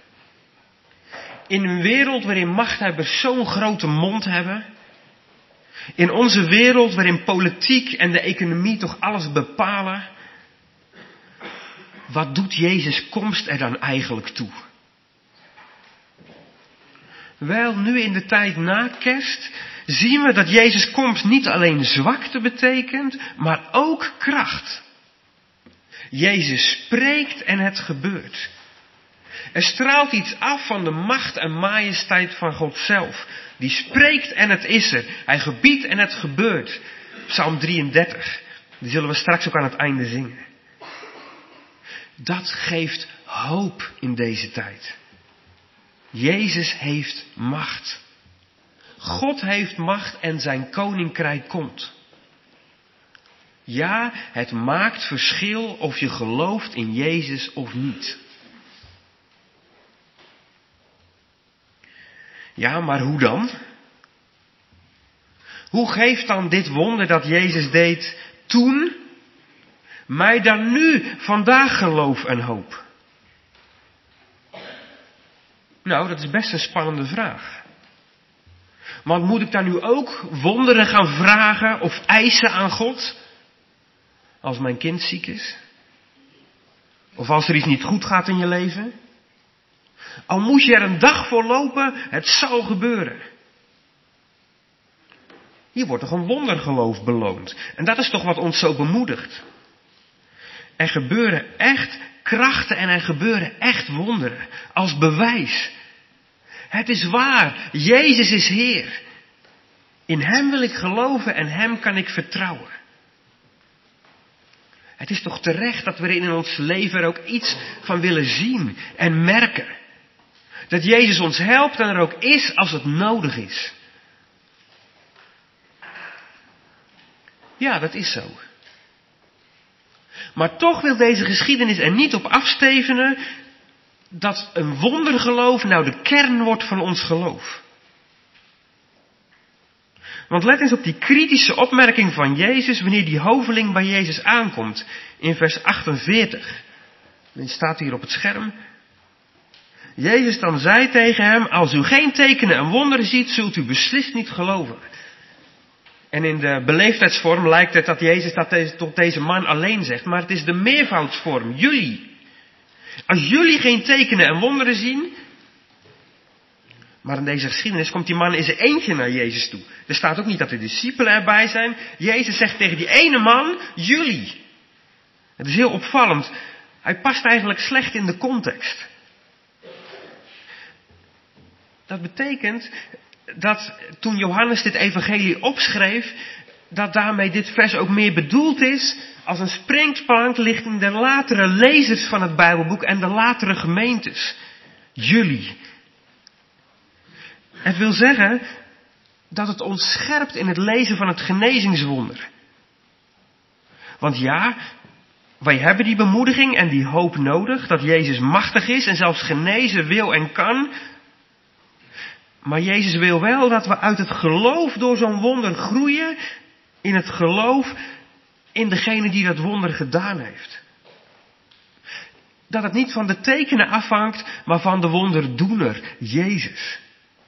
In een wereld waarin machthebbers zo'n grote mond hebben. In onze wereld waarin politiek en de economie toch alles bepalen. Wat doet Jezus' komst er dan eigenlijk toe? Wel, nu in de tijd na kerst zien we dat Jezus' komst niet alleen zwakte betekent, maar ook kracht. Jezus spreekt en het gebeurt. Er straalt iets af van de macht en majesteit van God zelf. Die spreekt en het is er. Hij gebiedt en het gebeurt. Psalm drieëndertig. Die zullen we straks ook aan het einde zingen. Dat geeft hoop in deze tijd. Jezus heeft macht. God heeft macht en zijn koninkrijk komt. Ja, het maakt verschil of je gelooft in Jezus of niet. Ja, maar hoe dan? Hoe geeft dan dit wonder dat Jezus deed toen mij dan nu, vandaag geloof en hoop? Nou, dat is best een spannende vraag. Want moet ik daar nu ook wonderen gaan vragen of eisen aan God? Als mijn kind ziek is? Of als er iets niet goed gaat in je leven? Al moest je er een dag voor lopen, het zal gebeuren. Hier wordt toch een wondergeloof beloond. En dat is toch wat ons zo bemoedigt. Er gebeuren echt krachten en er gebeuren echt wonderen. Als bewijs. Het is waar, Jezus is Heer. In Hem wil ik geloven en Hem kan ik vertrouwen. Het is toch terecht dat we in ons leven er ook iets van willen zien en merken. Dat Jezus ons helpt en er ook is als het nodig is. Ja, dat is zo. Maar toch wil deze geschiedenis er niet op afstevenen dat een wondergeloof nou de kern wordt van ons geloof. Want let eens op die kritische opmerking van Jezus wanneer die hoveling bij Jezus aankomt. In vers achtenveertig. Die staat hier op het scherm. Jezus dan zei tegen hem, als u geen tekenen en wonderen ziet, zult u beslist niet geloven. En in de beleefdheidsvorm lijkt het dat Jezus dat deze, tot deze man alleen zegt, maar het is de meervoudsvorm, jullie. Als jullie geen tekenen en wonderen zien, maar in deze geschiedenis komt die man in zijn eentje naar Jezus toe. Er staat ook niet dat de discipelen erbij zijn. Jezus zegt tegen die ene man, jullie. Het is heel opvallend. Hij past eigenlijk slecht in de context. Dat betekent dat toen Johannes dit evangelie opschreef, dat daarmee dit vers ook meer bedoeld is als een springplank richting de latere lezers van het Bijbelboek en de latere gemeentes. Jullie. Het wil zeggen dat het ons scherpt in het lezen van het genezingswonder. Want ja, wij hebben die bemoediging en die hoop nodig dat Jezus machtig is en zelfs genezen wil en kan. Maar Jezus wil wel dat we uit het geloof door zo'n wonder groeien in het geloof in degene die dat wonder gedaan heeft. Dat het niet van de tekenen afhangt, maar van de wonderdoener, Jezus.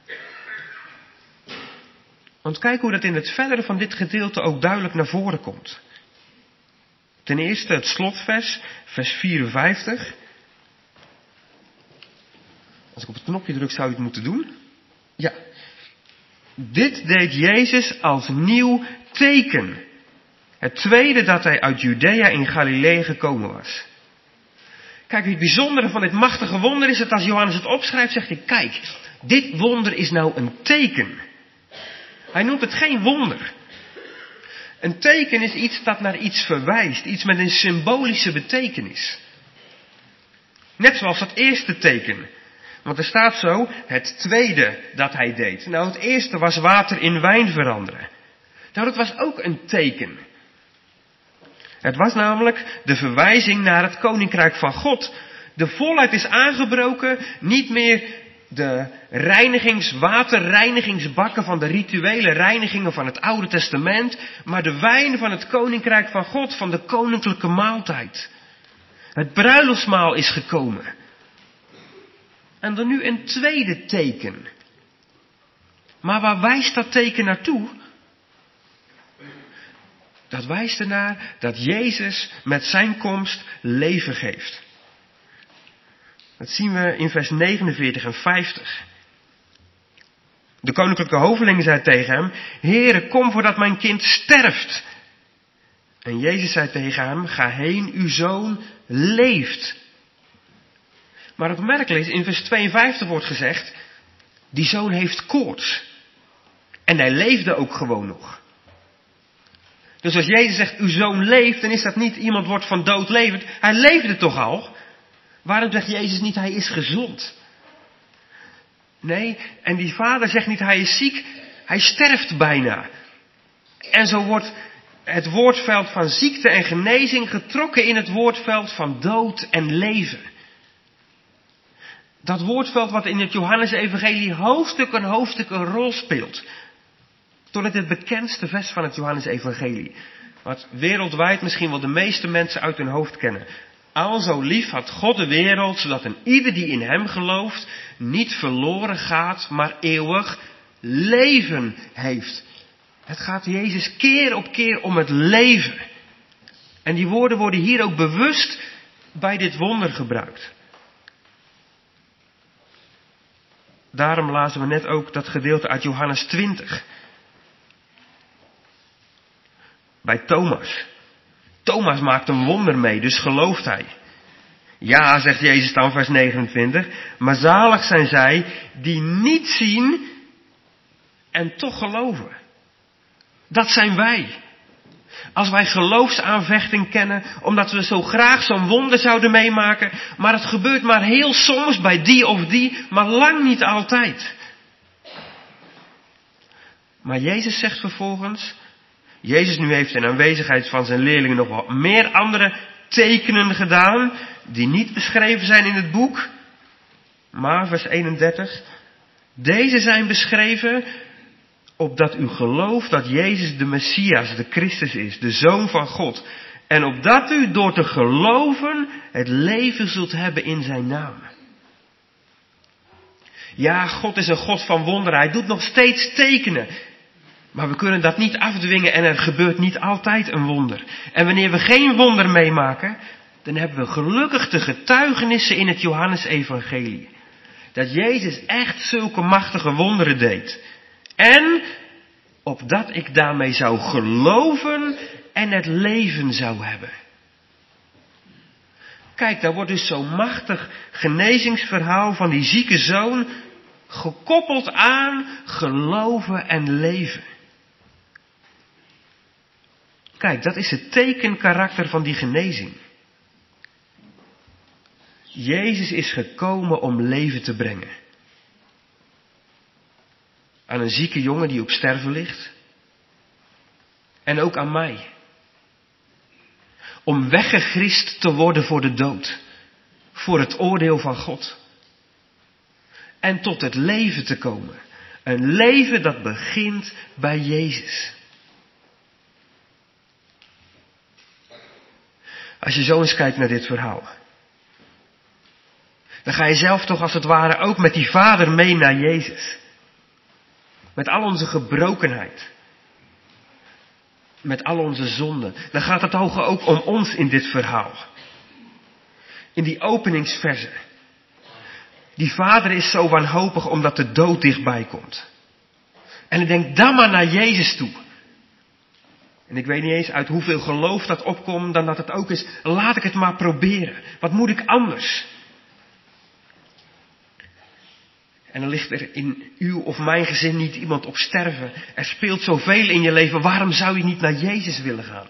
Want kijk hoe dat in het verdere van dit gedeelte ook duidelijk naar voren komt. Ten eerste het slotvers, vers vierenvijftig. Als ik op het knopje druk zou je het moeten doen. Ja. Dit deed Jezus als nieuw teken. Het tweede dat hij uit Judea in Galilea gekomen was. Kijk, het bijzondere van dit machtige wonder is dat als Johannes het opschrijft, zegt hij, kijk, dit wonder is nou een teken. Hij noemt het geen wonder. Een teken is iets dat naar iets verwijst, iets met een symbolische betekenis. Net zoals dat eerste teken. Want er staat zo, het tweede dat hij deed. Nou, het eerste was water in wijn veranderen. Nou, dat was ook een teken. Het was namelijk de verwijzing naar het koninkrijk van God. De volheid is aangebroken, niet meer de reinigings, waterreinigingsbakken van de rituele reinigingen van het Oude Testament, maar de wijn van het koninkrijk van God, van de koninklijke maaltijd. Het bruiloftsmaal is gekomen. En dan nu een tweede teken. Maar waar wijst dat teken naartoe? Dat wijst ernaar dat Jezus met zijn komst leven geeft. Dat zien we in vers negenenveertig en vijftig. De koninklijke hoveling zei tegen hem, Heere, kom voordat mijn kind sterft. En Jezus zei tegen hem, ga heen, uw zoon leeft. Maar het opmerkelijk is, in vers tweeënvijftig wordt gezegd, die zoon heeft koorts. En hij leefde ook gewoon nog. Dus als Jezus zegt, uw zoon leeft, dan is dat niet iemand wordt van dood levend. Hij leefde toch al? Waarom zegt Jezus niet, hij is gezond? Nee, en die vader zegt niet, hij is ziek, hij sterft bijna. En zo wordt het woordveld van ziekte en genezing getrokken in het woordveld van dood en leven. Dat woordveld wat in het Johannesevangelie hoofdstuk een hoofdstuk een rol speelt. Tot het het bekendste vers van het Johannesevangelie. Wat wereldwijd misschien wel de meeste mensen uit hun hoofd kennen. Al zo lief had God de wereld, zodat een ieder die in hem gelooft niet verloren gaat, maar eeuwig leven heeft. Het gaat Jezus keer op keer om het leven. En die woorden worden hier ook bewust bij dit wonder gebruikt. Daarom lazen we net ook dat gedeelte uit Johannes twintig. Bij Thomas. Thomas maakt een wonder mee, dus gelooft hij. Ja, zegt Jezus dan vers negenentwintig, maar zalig zijn zij die niet zien en toch geloven. Dat zijn wij. Als wij geloofsaanvechting kennen, omdat we zo graag zo'n wonder zouden meemaken, maar het gebeurt maar heel soms bij die of die, maar lang niet altijd. Maar Jezus zegt vervolgens, Jezus nu heeft in aanwezigheid van zijn leerlingen nog wat meer andere tekenen gedaan, die niet beschreven zijn in het boek. Maar vers eenendertig, deze zijn beschreven, opdat u gelooft dat Jezus de Messias, de Christus is, de Zoon van God. En opdat u door te geloven het leven zult hebben in zijn naam. Ja, God is een God van wonderen. Hij doet nog steeds tekenen. Maar we kunnen dat niet afdwingen en er gebeurt niet altijd een wonder. En wanneer we geen wonder meemaken, dan hebben we gelukkig de getuigenissen in het Johannesevangelie. Dat Jezus echt zulke machtige wonderen deed. En opdat ik daarmee zou geloven en het leven zou hebben. Kijk, daar wordt dus zo'n machtig genezingsverhaal van die zieke zoon gekoppeld aan geloven en leven. Kijk, dat is het tekenkarakter van die genezing. Jezus is gekomen om leven te brengen. Aan een zieke jongen die op sterven ligt. En ook aan mij. Om weggegrist te worden voor de dood. Voor het oordeel van God. En tot het leven te komen. Een leven dat begint bij Jezus. Als je zo eens kijkt naar dit verhaal. Dan ga je zelf toch als het ware ook met die vader mee naar Jezus. Met al onze gebrokenheid. Met al onze zonden. Dan gaat het ogen ook om ons in dit verhaal. In die openingsverse. Die vader is zo wanhopig omdat de dood dichtbij komt. En hij denkt dan maar naar Jezus toe. En ik weet niet eens uit hoeveel geloof dat opkomt, dan dat het ook is, laat ik het maar proberen. Wat moet ik anders? En dan ligt er in uw of mijn gezin niet iemand op sterven. Er speelt zoveel in je leven. Waarom zou je niet naar Jezus willen gaan?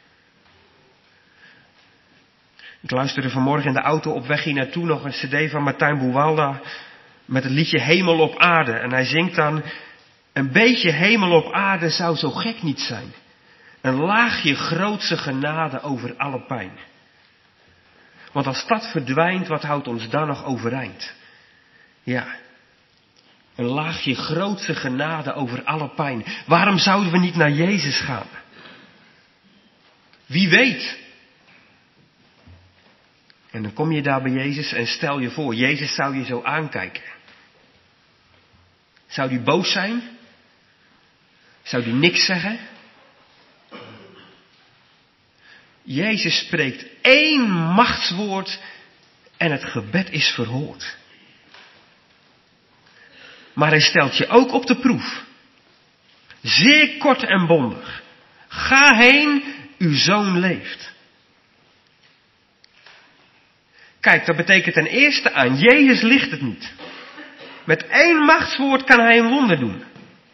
Ik luisterde vanmorgen in de auto op weg hier naartoe nog een cd van Martijn Buwalda met het liedje Hemel op aarde. En hij zingt dan, een beetje hemel op aarde zou zo gek niet zijn. Een laagje grootse genade over alle pijn. Want als dat verdwijnt, wat houdt ons dan nog overeind? Ja, een laagje grootse genade over alle pijn. Waarom zouden we niet naar Jezus gaan? Wie weet. En dan kom je daar bij Jezus en stel je voor, Jezus zou je zo aankijken. Zou die boos zijn? Zou die niks zeggen? Jezus spreekt één machtswoord en het gebed is verhoord. Maar hij stelt je ook op de proef. Zeer kort en bondig. Ga heen, uw zoon leeft. Kijk, dat betekent ten eerste, aan Jezus ligt het niet. Met één machtswoord kan hij een wonder doen.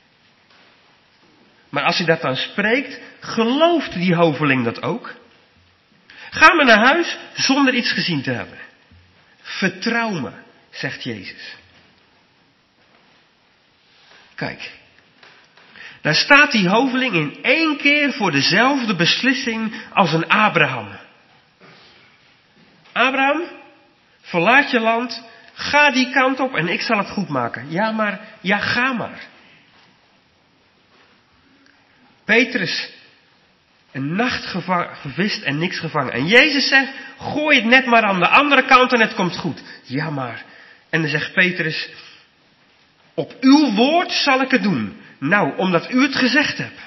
Maar als hij dat dan spreekt, gelooft die hoveling dat ook? Ga maar naar huis zonder iets gezien te hebben. Vertrouw me, zegt Jezus. Kijk, daar staat die hoveling in één keer voor dezelfde beslissing als een Abraham. Abraham, verlaat je land, ga die kant op en ik zal het goed maken. Ja, maar, ja, ga maar. Petrus, een nacht geva- gevist en niks gevangen. En Jezus zegt, gooi het net maar aan de andere kant en het komt goed. Ja, maar. En dan zegt Petrus, op uw woord zal ik het doen. Nou, omdat u het gezegd hebt.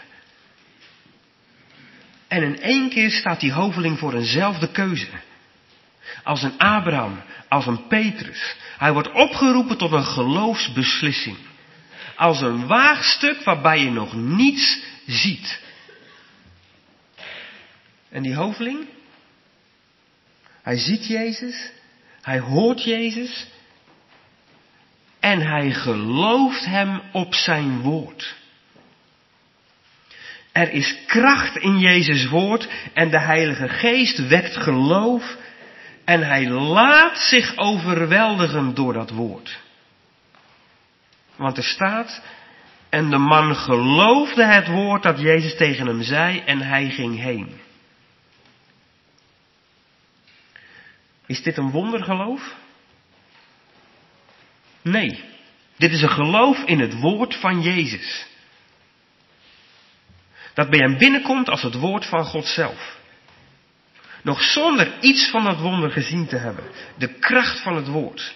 En in één keer staat die hoveling voor eenzelfde keuze. Als een Abraham, als een Petrus. Hij wordt opgeroepen tot een geloofsbeslissing. Als een waagstuk waarbij je nog niets ziet. En die hoveling? Hij ziet Jezus. Hij hoort Jezus. En hij gelooft hem op zijn woord. Er is kracht in Jezus' woord en de Heilige Geest wekt geloof en hij laat zich overweldigen door dat woord. Want er staat, en de man geloofde het woord dat Jezus tegen hem zei en hij ging heen. Is dit een wondergeloof? Nee, dit is een geloof in het woord van Jezus. Dat bij hem binnenkomt als het woord van God zelf. Nog zonder iets van dat wonder gezien te hebben. De kracht van het woord.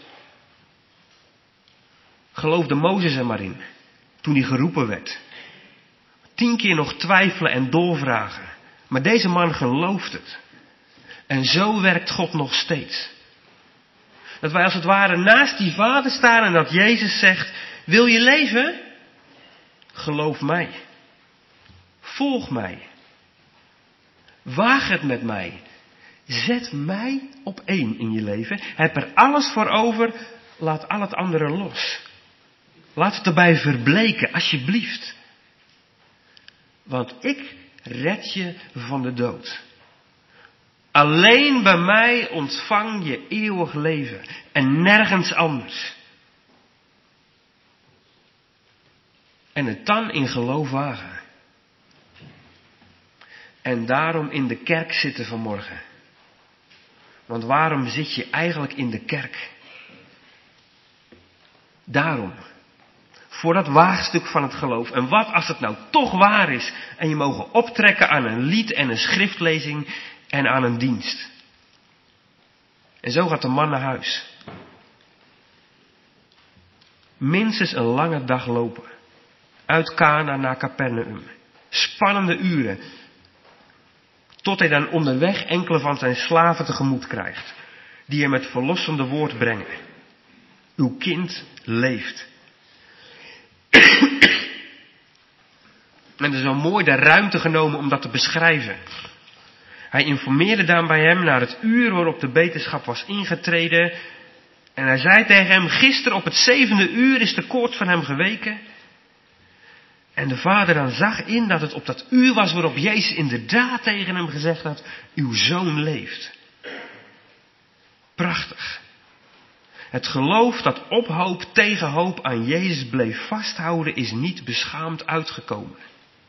Geloofde Mozes er maar in. Toen hij geroepen werd. Tien keer nog twijfelen en doorvragen. Maar deze man gelooft het. En zo werkt God nog steeds. Dat wij als het ware naast die vader staan en dat Jezus zegt, wil je leven? Geloof mij. Volg mij. Waag het met mij. Zet mij op één in je leven. Heb er alles voor over. Laat al het andere los. Laat het erbij verbleken, alsjeblieft. Want ik red je van de dood. Alleen bij mij ontvang je eeuwig leven. En nergens anders. En het dan in geloof wagen. En daarom in de kerk zitten vanmorgen. Want waarom zit je eigenlijk in de kerk? Daarom. Voor dat waagstuk van het geloof. En wat als het nou toch waar is. En je mogen optrekken aan een lied en een schriftlezing en aan een dienst. En zo gaat de man naar huis. Minstens een lange dag lopen. Uit Kana naar Capernaum. Spannende uren. Tot hij dan onderweg enkele van zijn slaven tegemoet krijgt. Die hem het verlossende woord brengen. Uw kind leeft. En er is wel mooi de ruimte genomen om dat te beschrijven. Hij informeerde dan bij hem naar het uur waarop de beterschap was ingetreden. En hij zei tegen hem, gisteren op het zevende uur is de koorts van hem geweken. En de vader dan zag in dat het op dat uur was waarop Jezus inderdaad tegen hem gezegd had, uw zoon leeft. Prachtig. Het geloof dat op hoop tegen hoop aan Jezus bleef vasthouden is niet beschaamd uitgekomen.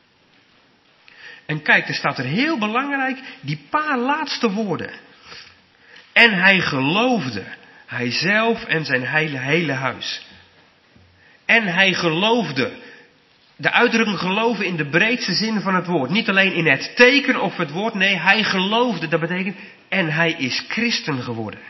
En kijk, er staat er heel belangrijk die paar laatste woorden. En hij geloofde, hij zelf en zijn hele, hele huis. En hij geloofde. De uitdrukking geloven in de breedste zin van het woord. Niet alleen in het teken of het woord, nee, hij geloofde. Dat betekent, en hij is christen geworden.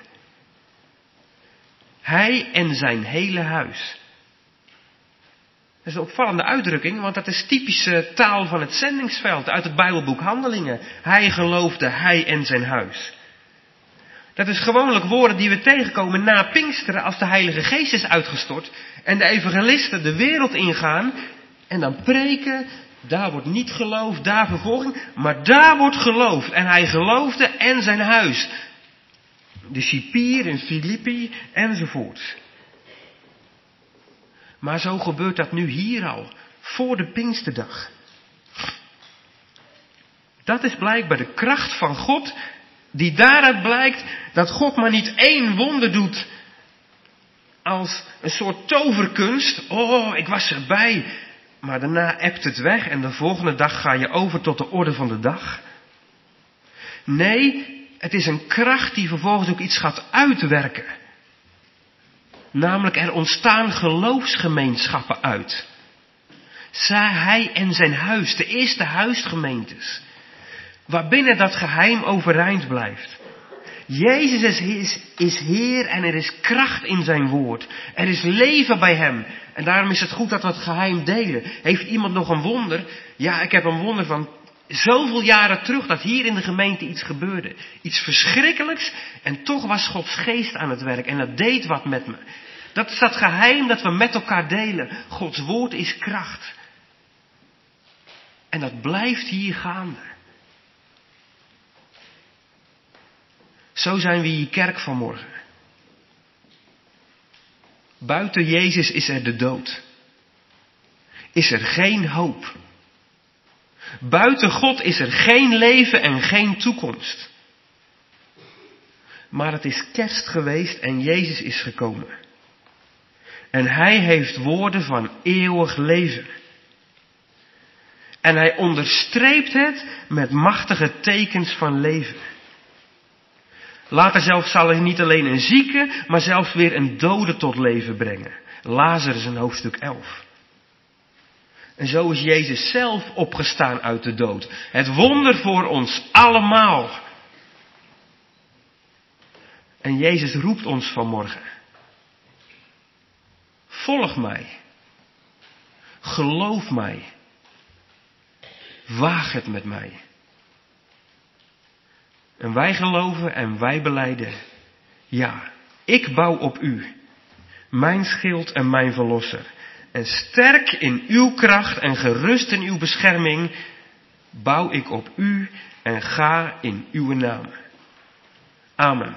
Hij en zijn hele huis. Dat is een opvallende uitdrukking, want dat is typische taal van het zendingsveld uit het Bijbelboek Handelingen. Hij geloofde, hij en zijn huis. Dat is gewoonlijk woorden die we tegenkomen na Pinksteren als de Heilige Geest is uitgestort en de evangelisten de wereld ingaan en dan preken. Daar wordt niet geloofd, daar vervolging, maar daar wordt geloofd. En hij geloofde en zijn huis. De cipier in Filippi enzovoort. Maar zo gebeurt dat nu hier al, voor de Pinksterdag. Dat is blijkbaar de kracht van God, die daaruit blijkt dat God maar niet één wonder doet als een soort toverkunst. Oh, ik was erbij. Maar daarna ebt het weg en de volgende dag ga je over tot de orde van de dag. Nee, het is een kracht die vervolgens ook iets gaat uitwerken. Namelijk er ontstaan geloofsgemeenschappen uit. Hij en zijn huis, de eerste huisgemeentes. Waarbinnen dat geheim overeind blijft. Jezus is, is Heer en er is kracht in zijn woord. Er is leven bij hem. En daarom is het goed dat we het geheim delen. Heeft iemand nog een wonder? Ja, ik heb een wonder van zoveel jaren terug dat hier in de gemeente iets gebeurde. Iets verschrikkelijks en toch was Gods geest aan het werk en dat deed wat met me. Dat is dat geheim dat we met elkaar delen. Gods woord is kracht. En dat blijft hier gaande. Zo zijn we hier kerk vanmorgen. Buiten Jezus is er de dood. Is er geen hoop. Buiten God is er geen leven en geen toekomst. Maar het is kerst geweest en Jezus is gekomen. En hij heeft woorden van eeuwig leven. En hij onderstreept het met machtige tekens van leven. Later zelfs zal hij niet alleen een zieke, maar zelfs weer een dode tot leven brengen. Lazarus in hoofdstuk elf. En zo is Jezus zelf opgestaan uit de dood. Het wonder voor ons allemaal. En Jezus roept ons vanmorgen. Volg mij. Geloof mij. Waag het met mij. En wij geloven en wij belijden. Ja, ik bouw op u. Mijn schild en mijn verlosser. En sterk in uw kracht en gerust in uw bescherming. Bouw ik op u en ga in uw naam. Amen.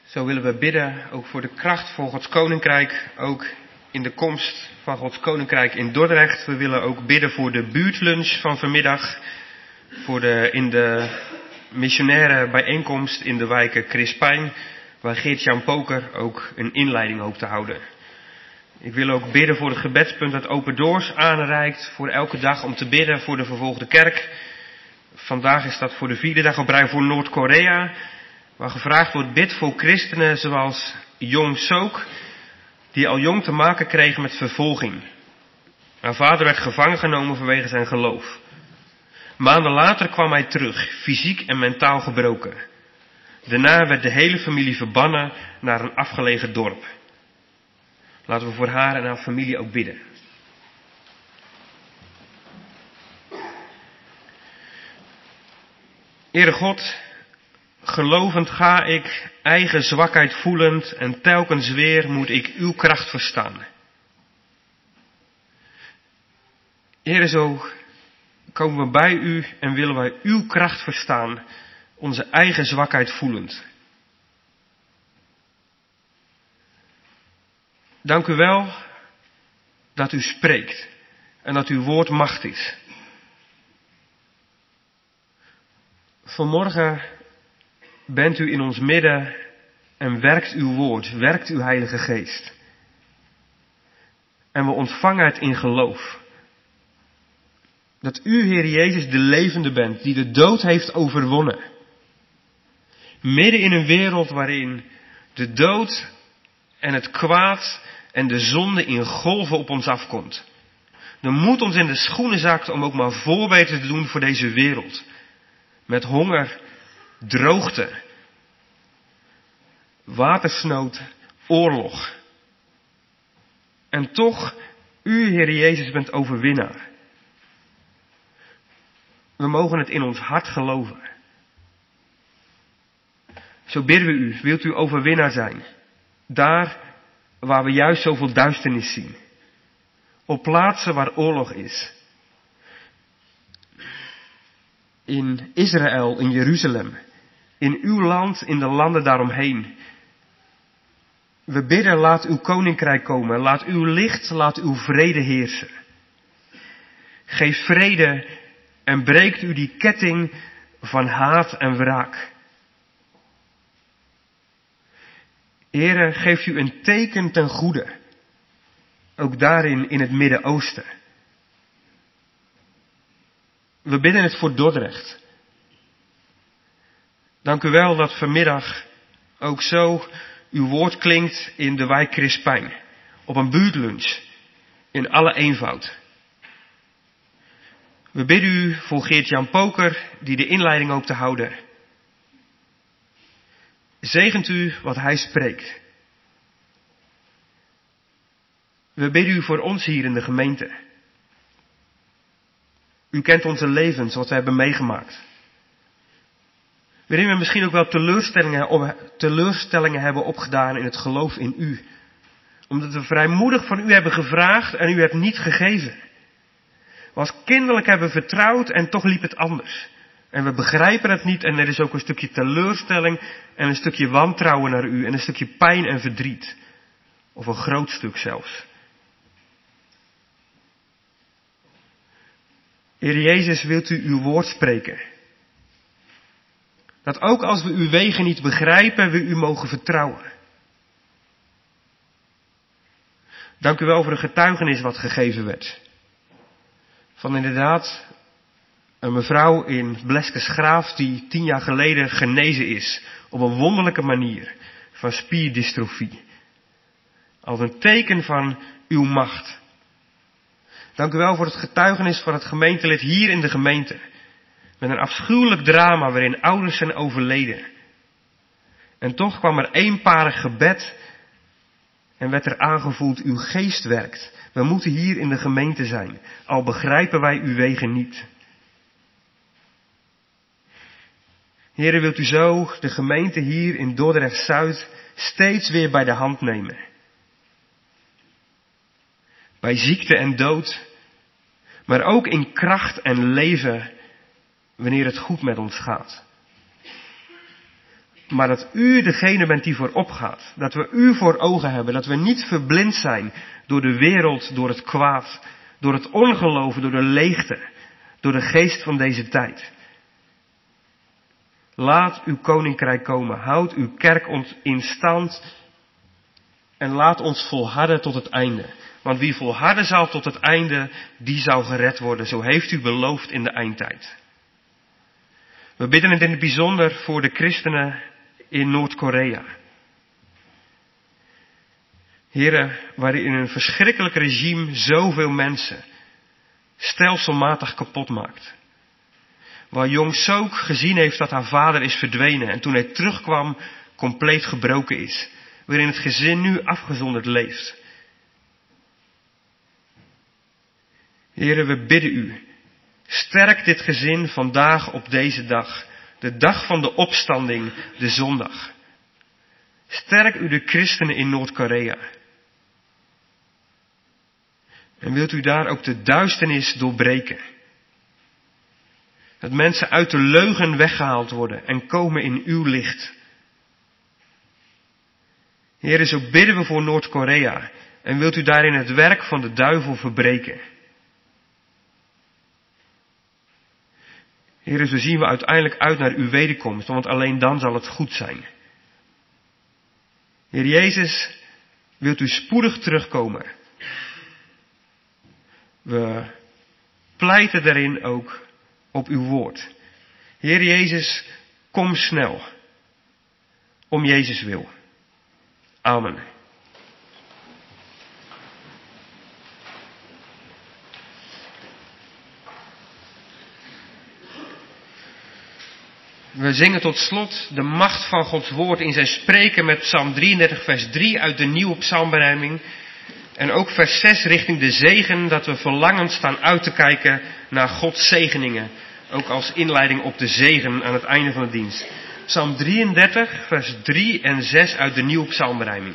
Zo willen we bidden ook voor de kracht voor Gods Koninkrijk, ook in de komst van Gods Koninkrijk in Dordrecht. We willen ook bidden voor de buurtlunch van vanmiddag, voor de, in de missionaire bijeenkomst in de wijken Crispijn, waar Geert-Jan Poker ook een inleiding hoopt te houden. Ik wil ook bidden voor het gebedspunt dat Open Doors aanreikt voor elke dag om te bidden voor de vervolgde kerk. Vandaag is dat voor de vierde dag op rij voor Noord-Korea, waar gevraagd wordt: bid voor christenen zoals Jong Sok, die al jong te maken kregen met vervolging. Haar vader werd gevangen genomen vanwege zijn geloof. Maanden later kwam hij terug, fysiek en mentaal gebroken. Daarna werd de hele familie verbannen naar een afgelegen dorp. Laten we voor haar en haar familie ook bidden. Heere God, gelovend ga ik, eigen zwakheid voelend, en telkens weer moet ik uw kracht verstaan. Heere, zo komen we bij u en willen wij uw kracht verstaan, onze eigen zwakheid voelend. Dank u wel dat u spreekt en dat uw woord macht is. Vanmorgen bent u in ons midden en werkt uw woord, werkt uw Heilige Geest. En we ontvangen het in geloof. Dat u, Heer Jezus, de levende bent, die de dood heeft overwonnen. Midden in een wereld waarin de dood en het kwaad en de zonde in golven op ons afkomt. De moed ons in de schoenen zakt om ook maar voorbeter te doen voor deze wereld. Met honger, droogte, watersnood, oorlog. En toch, u, Heer Jezus, bent overwinnaar. We mogen het in ons hart geloven. Zo bidden we u, wilt u overwinnaar zijn. Daar waar we juist zoveel duisternis zien. Op plaatsen waar oorlog is. In Israël, in Jeruzalem. In uw land, in de landen daaromheen. We bidden, laat uw koninkrijk komen. Laat uw licht, laat uw vrede heersen. Geef vrede en breekt u die ketting van haat en wraak. Heere, geeft u een teken ten goede. Ook daarin in het Midden-Oosten. We bidden het voor Dordrecht. Dank u wel dat vanmiddag ook zo uw woord klinkt in de wijk Crispijn. Op een buurtlunch. In alle eenvoud. We bidden u voor Geert-Jan Poker, die de inleiding hoopt te houden. Zegent u wat hij spreekt. We bidden u voor ons hier in de gemeente. U kent onze levens, wat we hebben meegemaakt. Waarin we misschien ook wel teleurstellingen, teleurstellingen hebben opgedaan in het geloof in u. Omdat we vrijmoedig van u hebben gevraagd en u hebt niet gegeven. We als kinderlijk hebben vertrouwd en toch liep het anders. En we begrijpen het niet en er is ook een stukje teleurstelling en een stukje wantrouwen naar u en een stukje pijn en verdriet. Of een groot stuk zelfs. Heer Jezus, wilt u uw woord spreken? Dat ook als we uw wegen niet begrijpen, we u mogen vertrouwen. Dank u wel voor de getuigenis wat gegeven werd. Van inderdaad een mevrouw in Bleskensgraaf die tien jaar geleden genezen is. Op een wonderlijke manier van spierdystrofie. Als een teken van uw macht. Dank u wel voor het getuigenis van het gemeentelid hier in de gemeente. Met een afschuwelijk drama waarin ouders zijn overleden. En toch kwam er eenparig gebed en werd er aangevoeld, uw geest werkt. We moeten hier in de gemeente zijn, al begrijpen wij uw wegen niet. Heere, wilt u zo de gemeente hier in Dordrecht-Zuid steeds weer bij de hand nemen. Bij ziekte en dood, maar ook in kracht en leven wanneer het goed met ons gaat. Maar dat u degene bent die voorop gaat. Dat we u voor ogen hebben. Dat we niet verblind zijn door de wereld, door het kwaad, door het ongeloven, door de leegte, door de geest van deze tijd. Laat uw koninkrijk komen. Houd uw kerk ons in stand. En laat ons volharden tot het einde. Want wie volharden zal tot het einde, die zal gered worden. Zo heeft u beloofd in de eindtijd. We bidden het in het bijzonder voor de christenen in Noord-Korea. Heren, waarin een verschrikkelijk regime zoveel mensen stelselmatig kapot maakt. Waar Jong Sok gezien heeft dat haar vader is verdwenen en toen hij terugkwam compleet gebroken is. Waarin het gezin nu afgezonderd leeft. Heren, we bidden u, sterk dit gezin vandaag op deze dag. De dag van de opstanding, de zondag. Sterk u de christenen in Noord-Korea. En wilt u daar ook de duisternis doorbreken. Dat mensen uit de leugen weggehaald worden en komen in uw licht. Heer, zo bidden we voor Noord-Korea. En wilt u daarin het werk van de duivel verbreken. Heer, zo zien we uiteindelijk uit naar uw wederkomst, want alleen dan zal het goed zijn. Heer Jezus, wilt u spoedig terugkomen. We pleiten daarin ook op uw woord. Heer Jezus, kom snel. Om Jezus wil. Amen. We zingen tot slot de macht van Gods woord in zijn spreken met Psalm drieëndertig vers drie uit de nieuwe psalmberijming. En ook vers zes richting de zegen, dat we verlangend staan uit te kijken naar Gods zegeningen. Ook als inleiding op de zegen aan het einde van de dienst. Psalm drieëndertig vers drie en zes uit de nieuwe psalmberijming.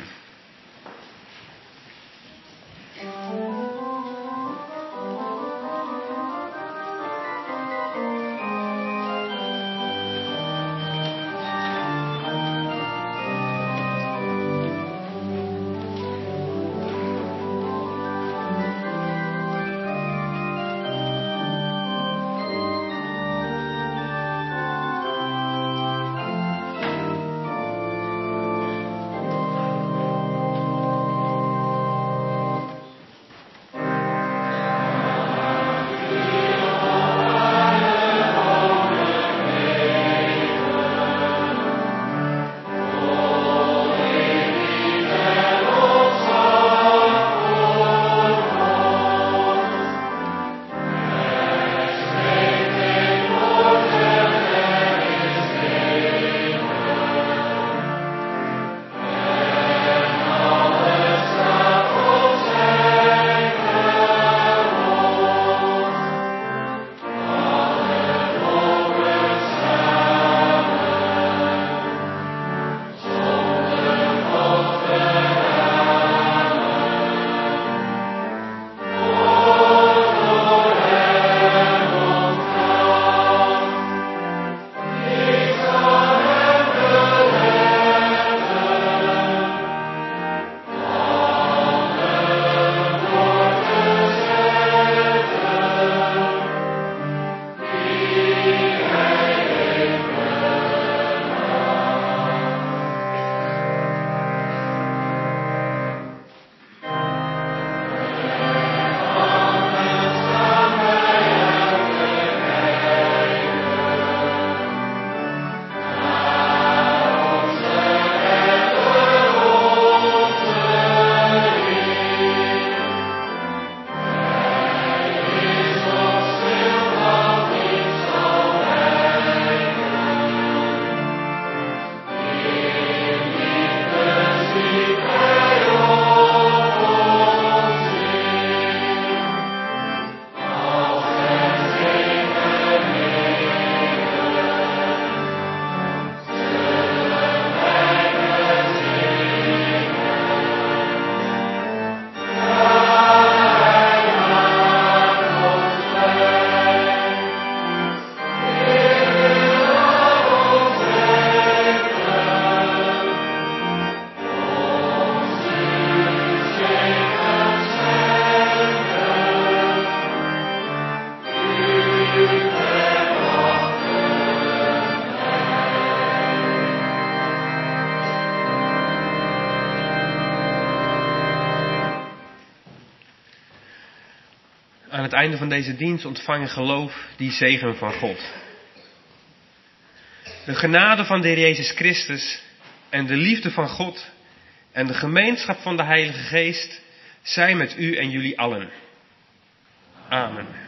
het einde van deze dienst ontvang in geloof die zegen van God. De genade van de Heer Jezus Christus en de liefde van God en de gemeenschap van de Heilige Geest zij met u en jullie allen. Amen.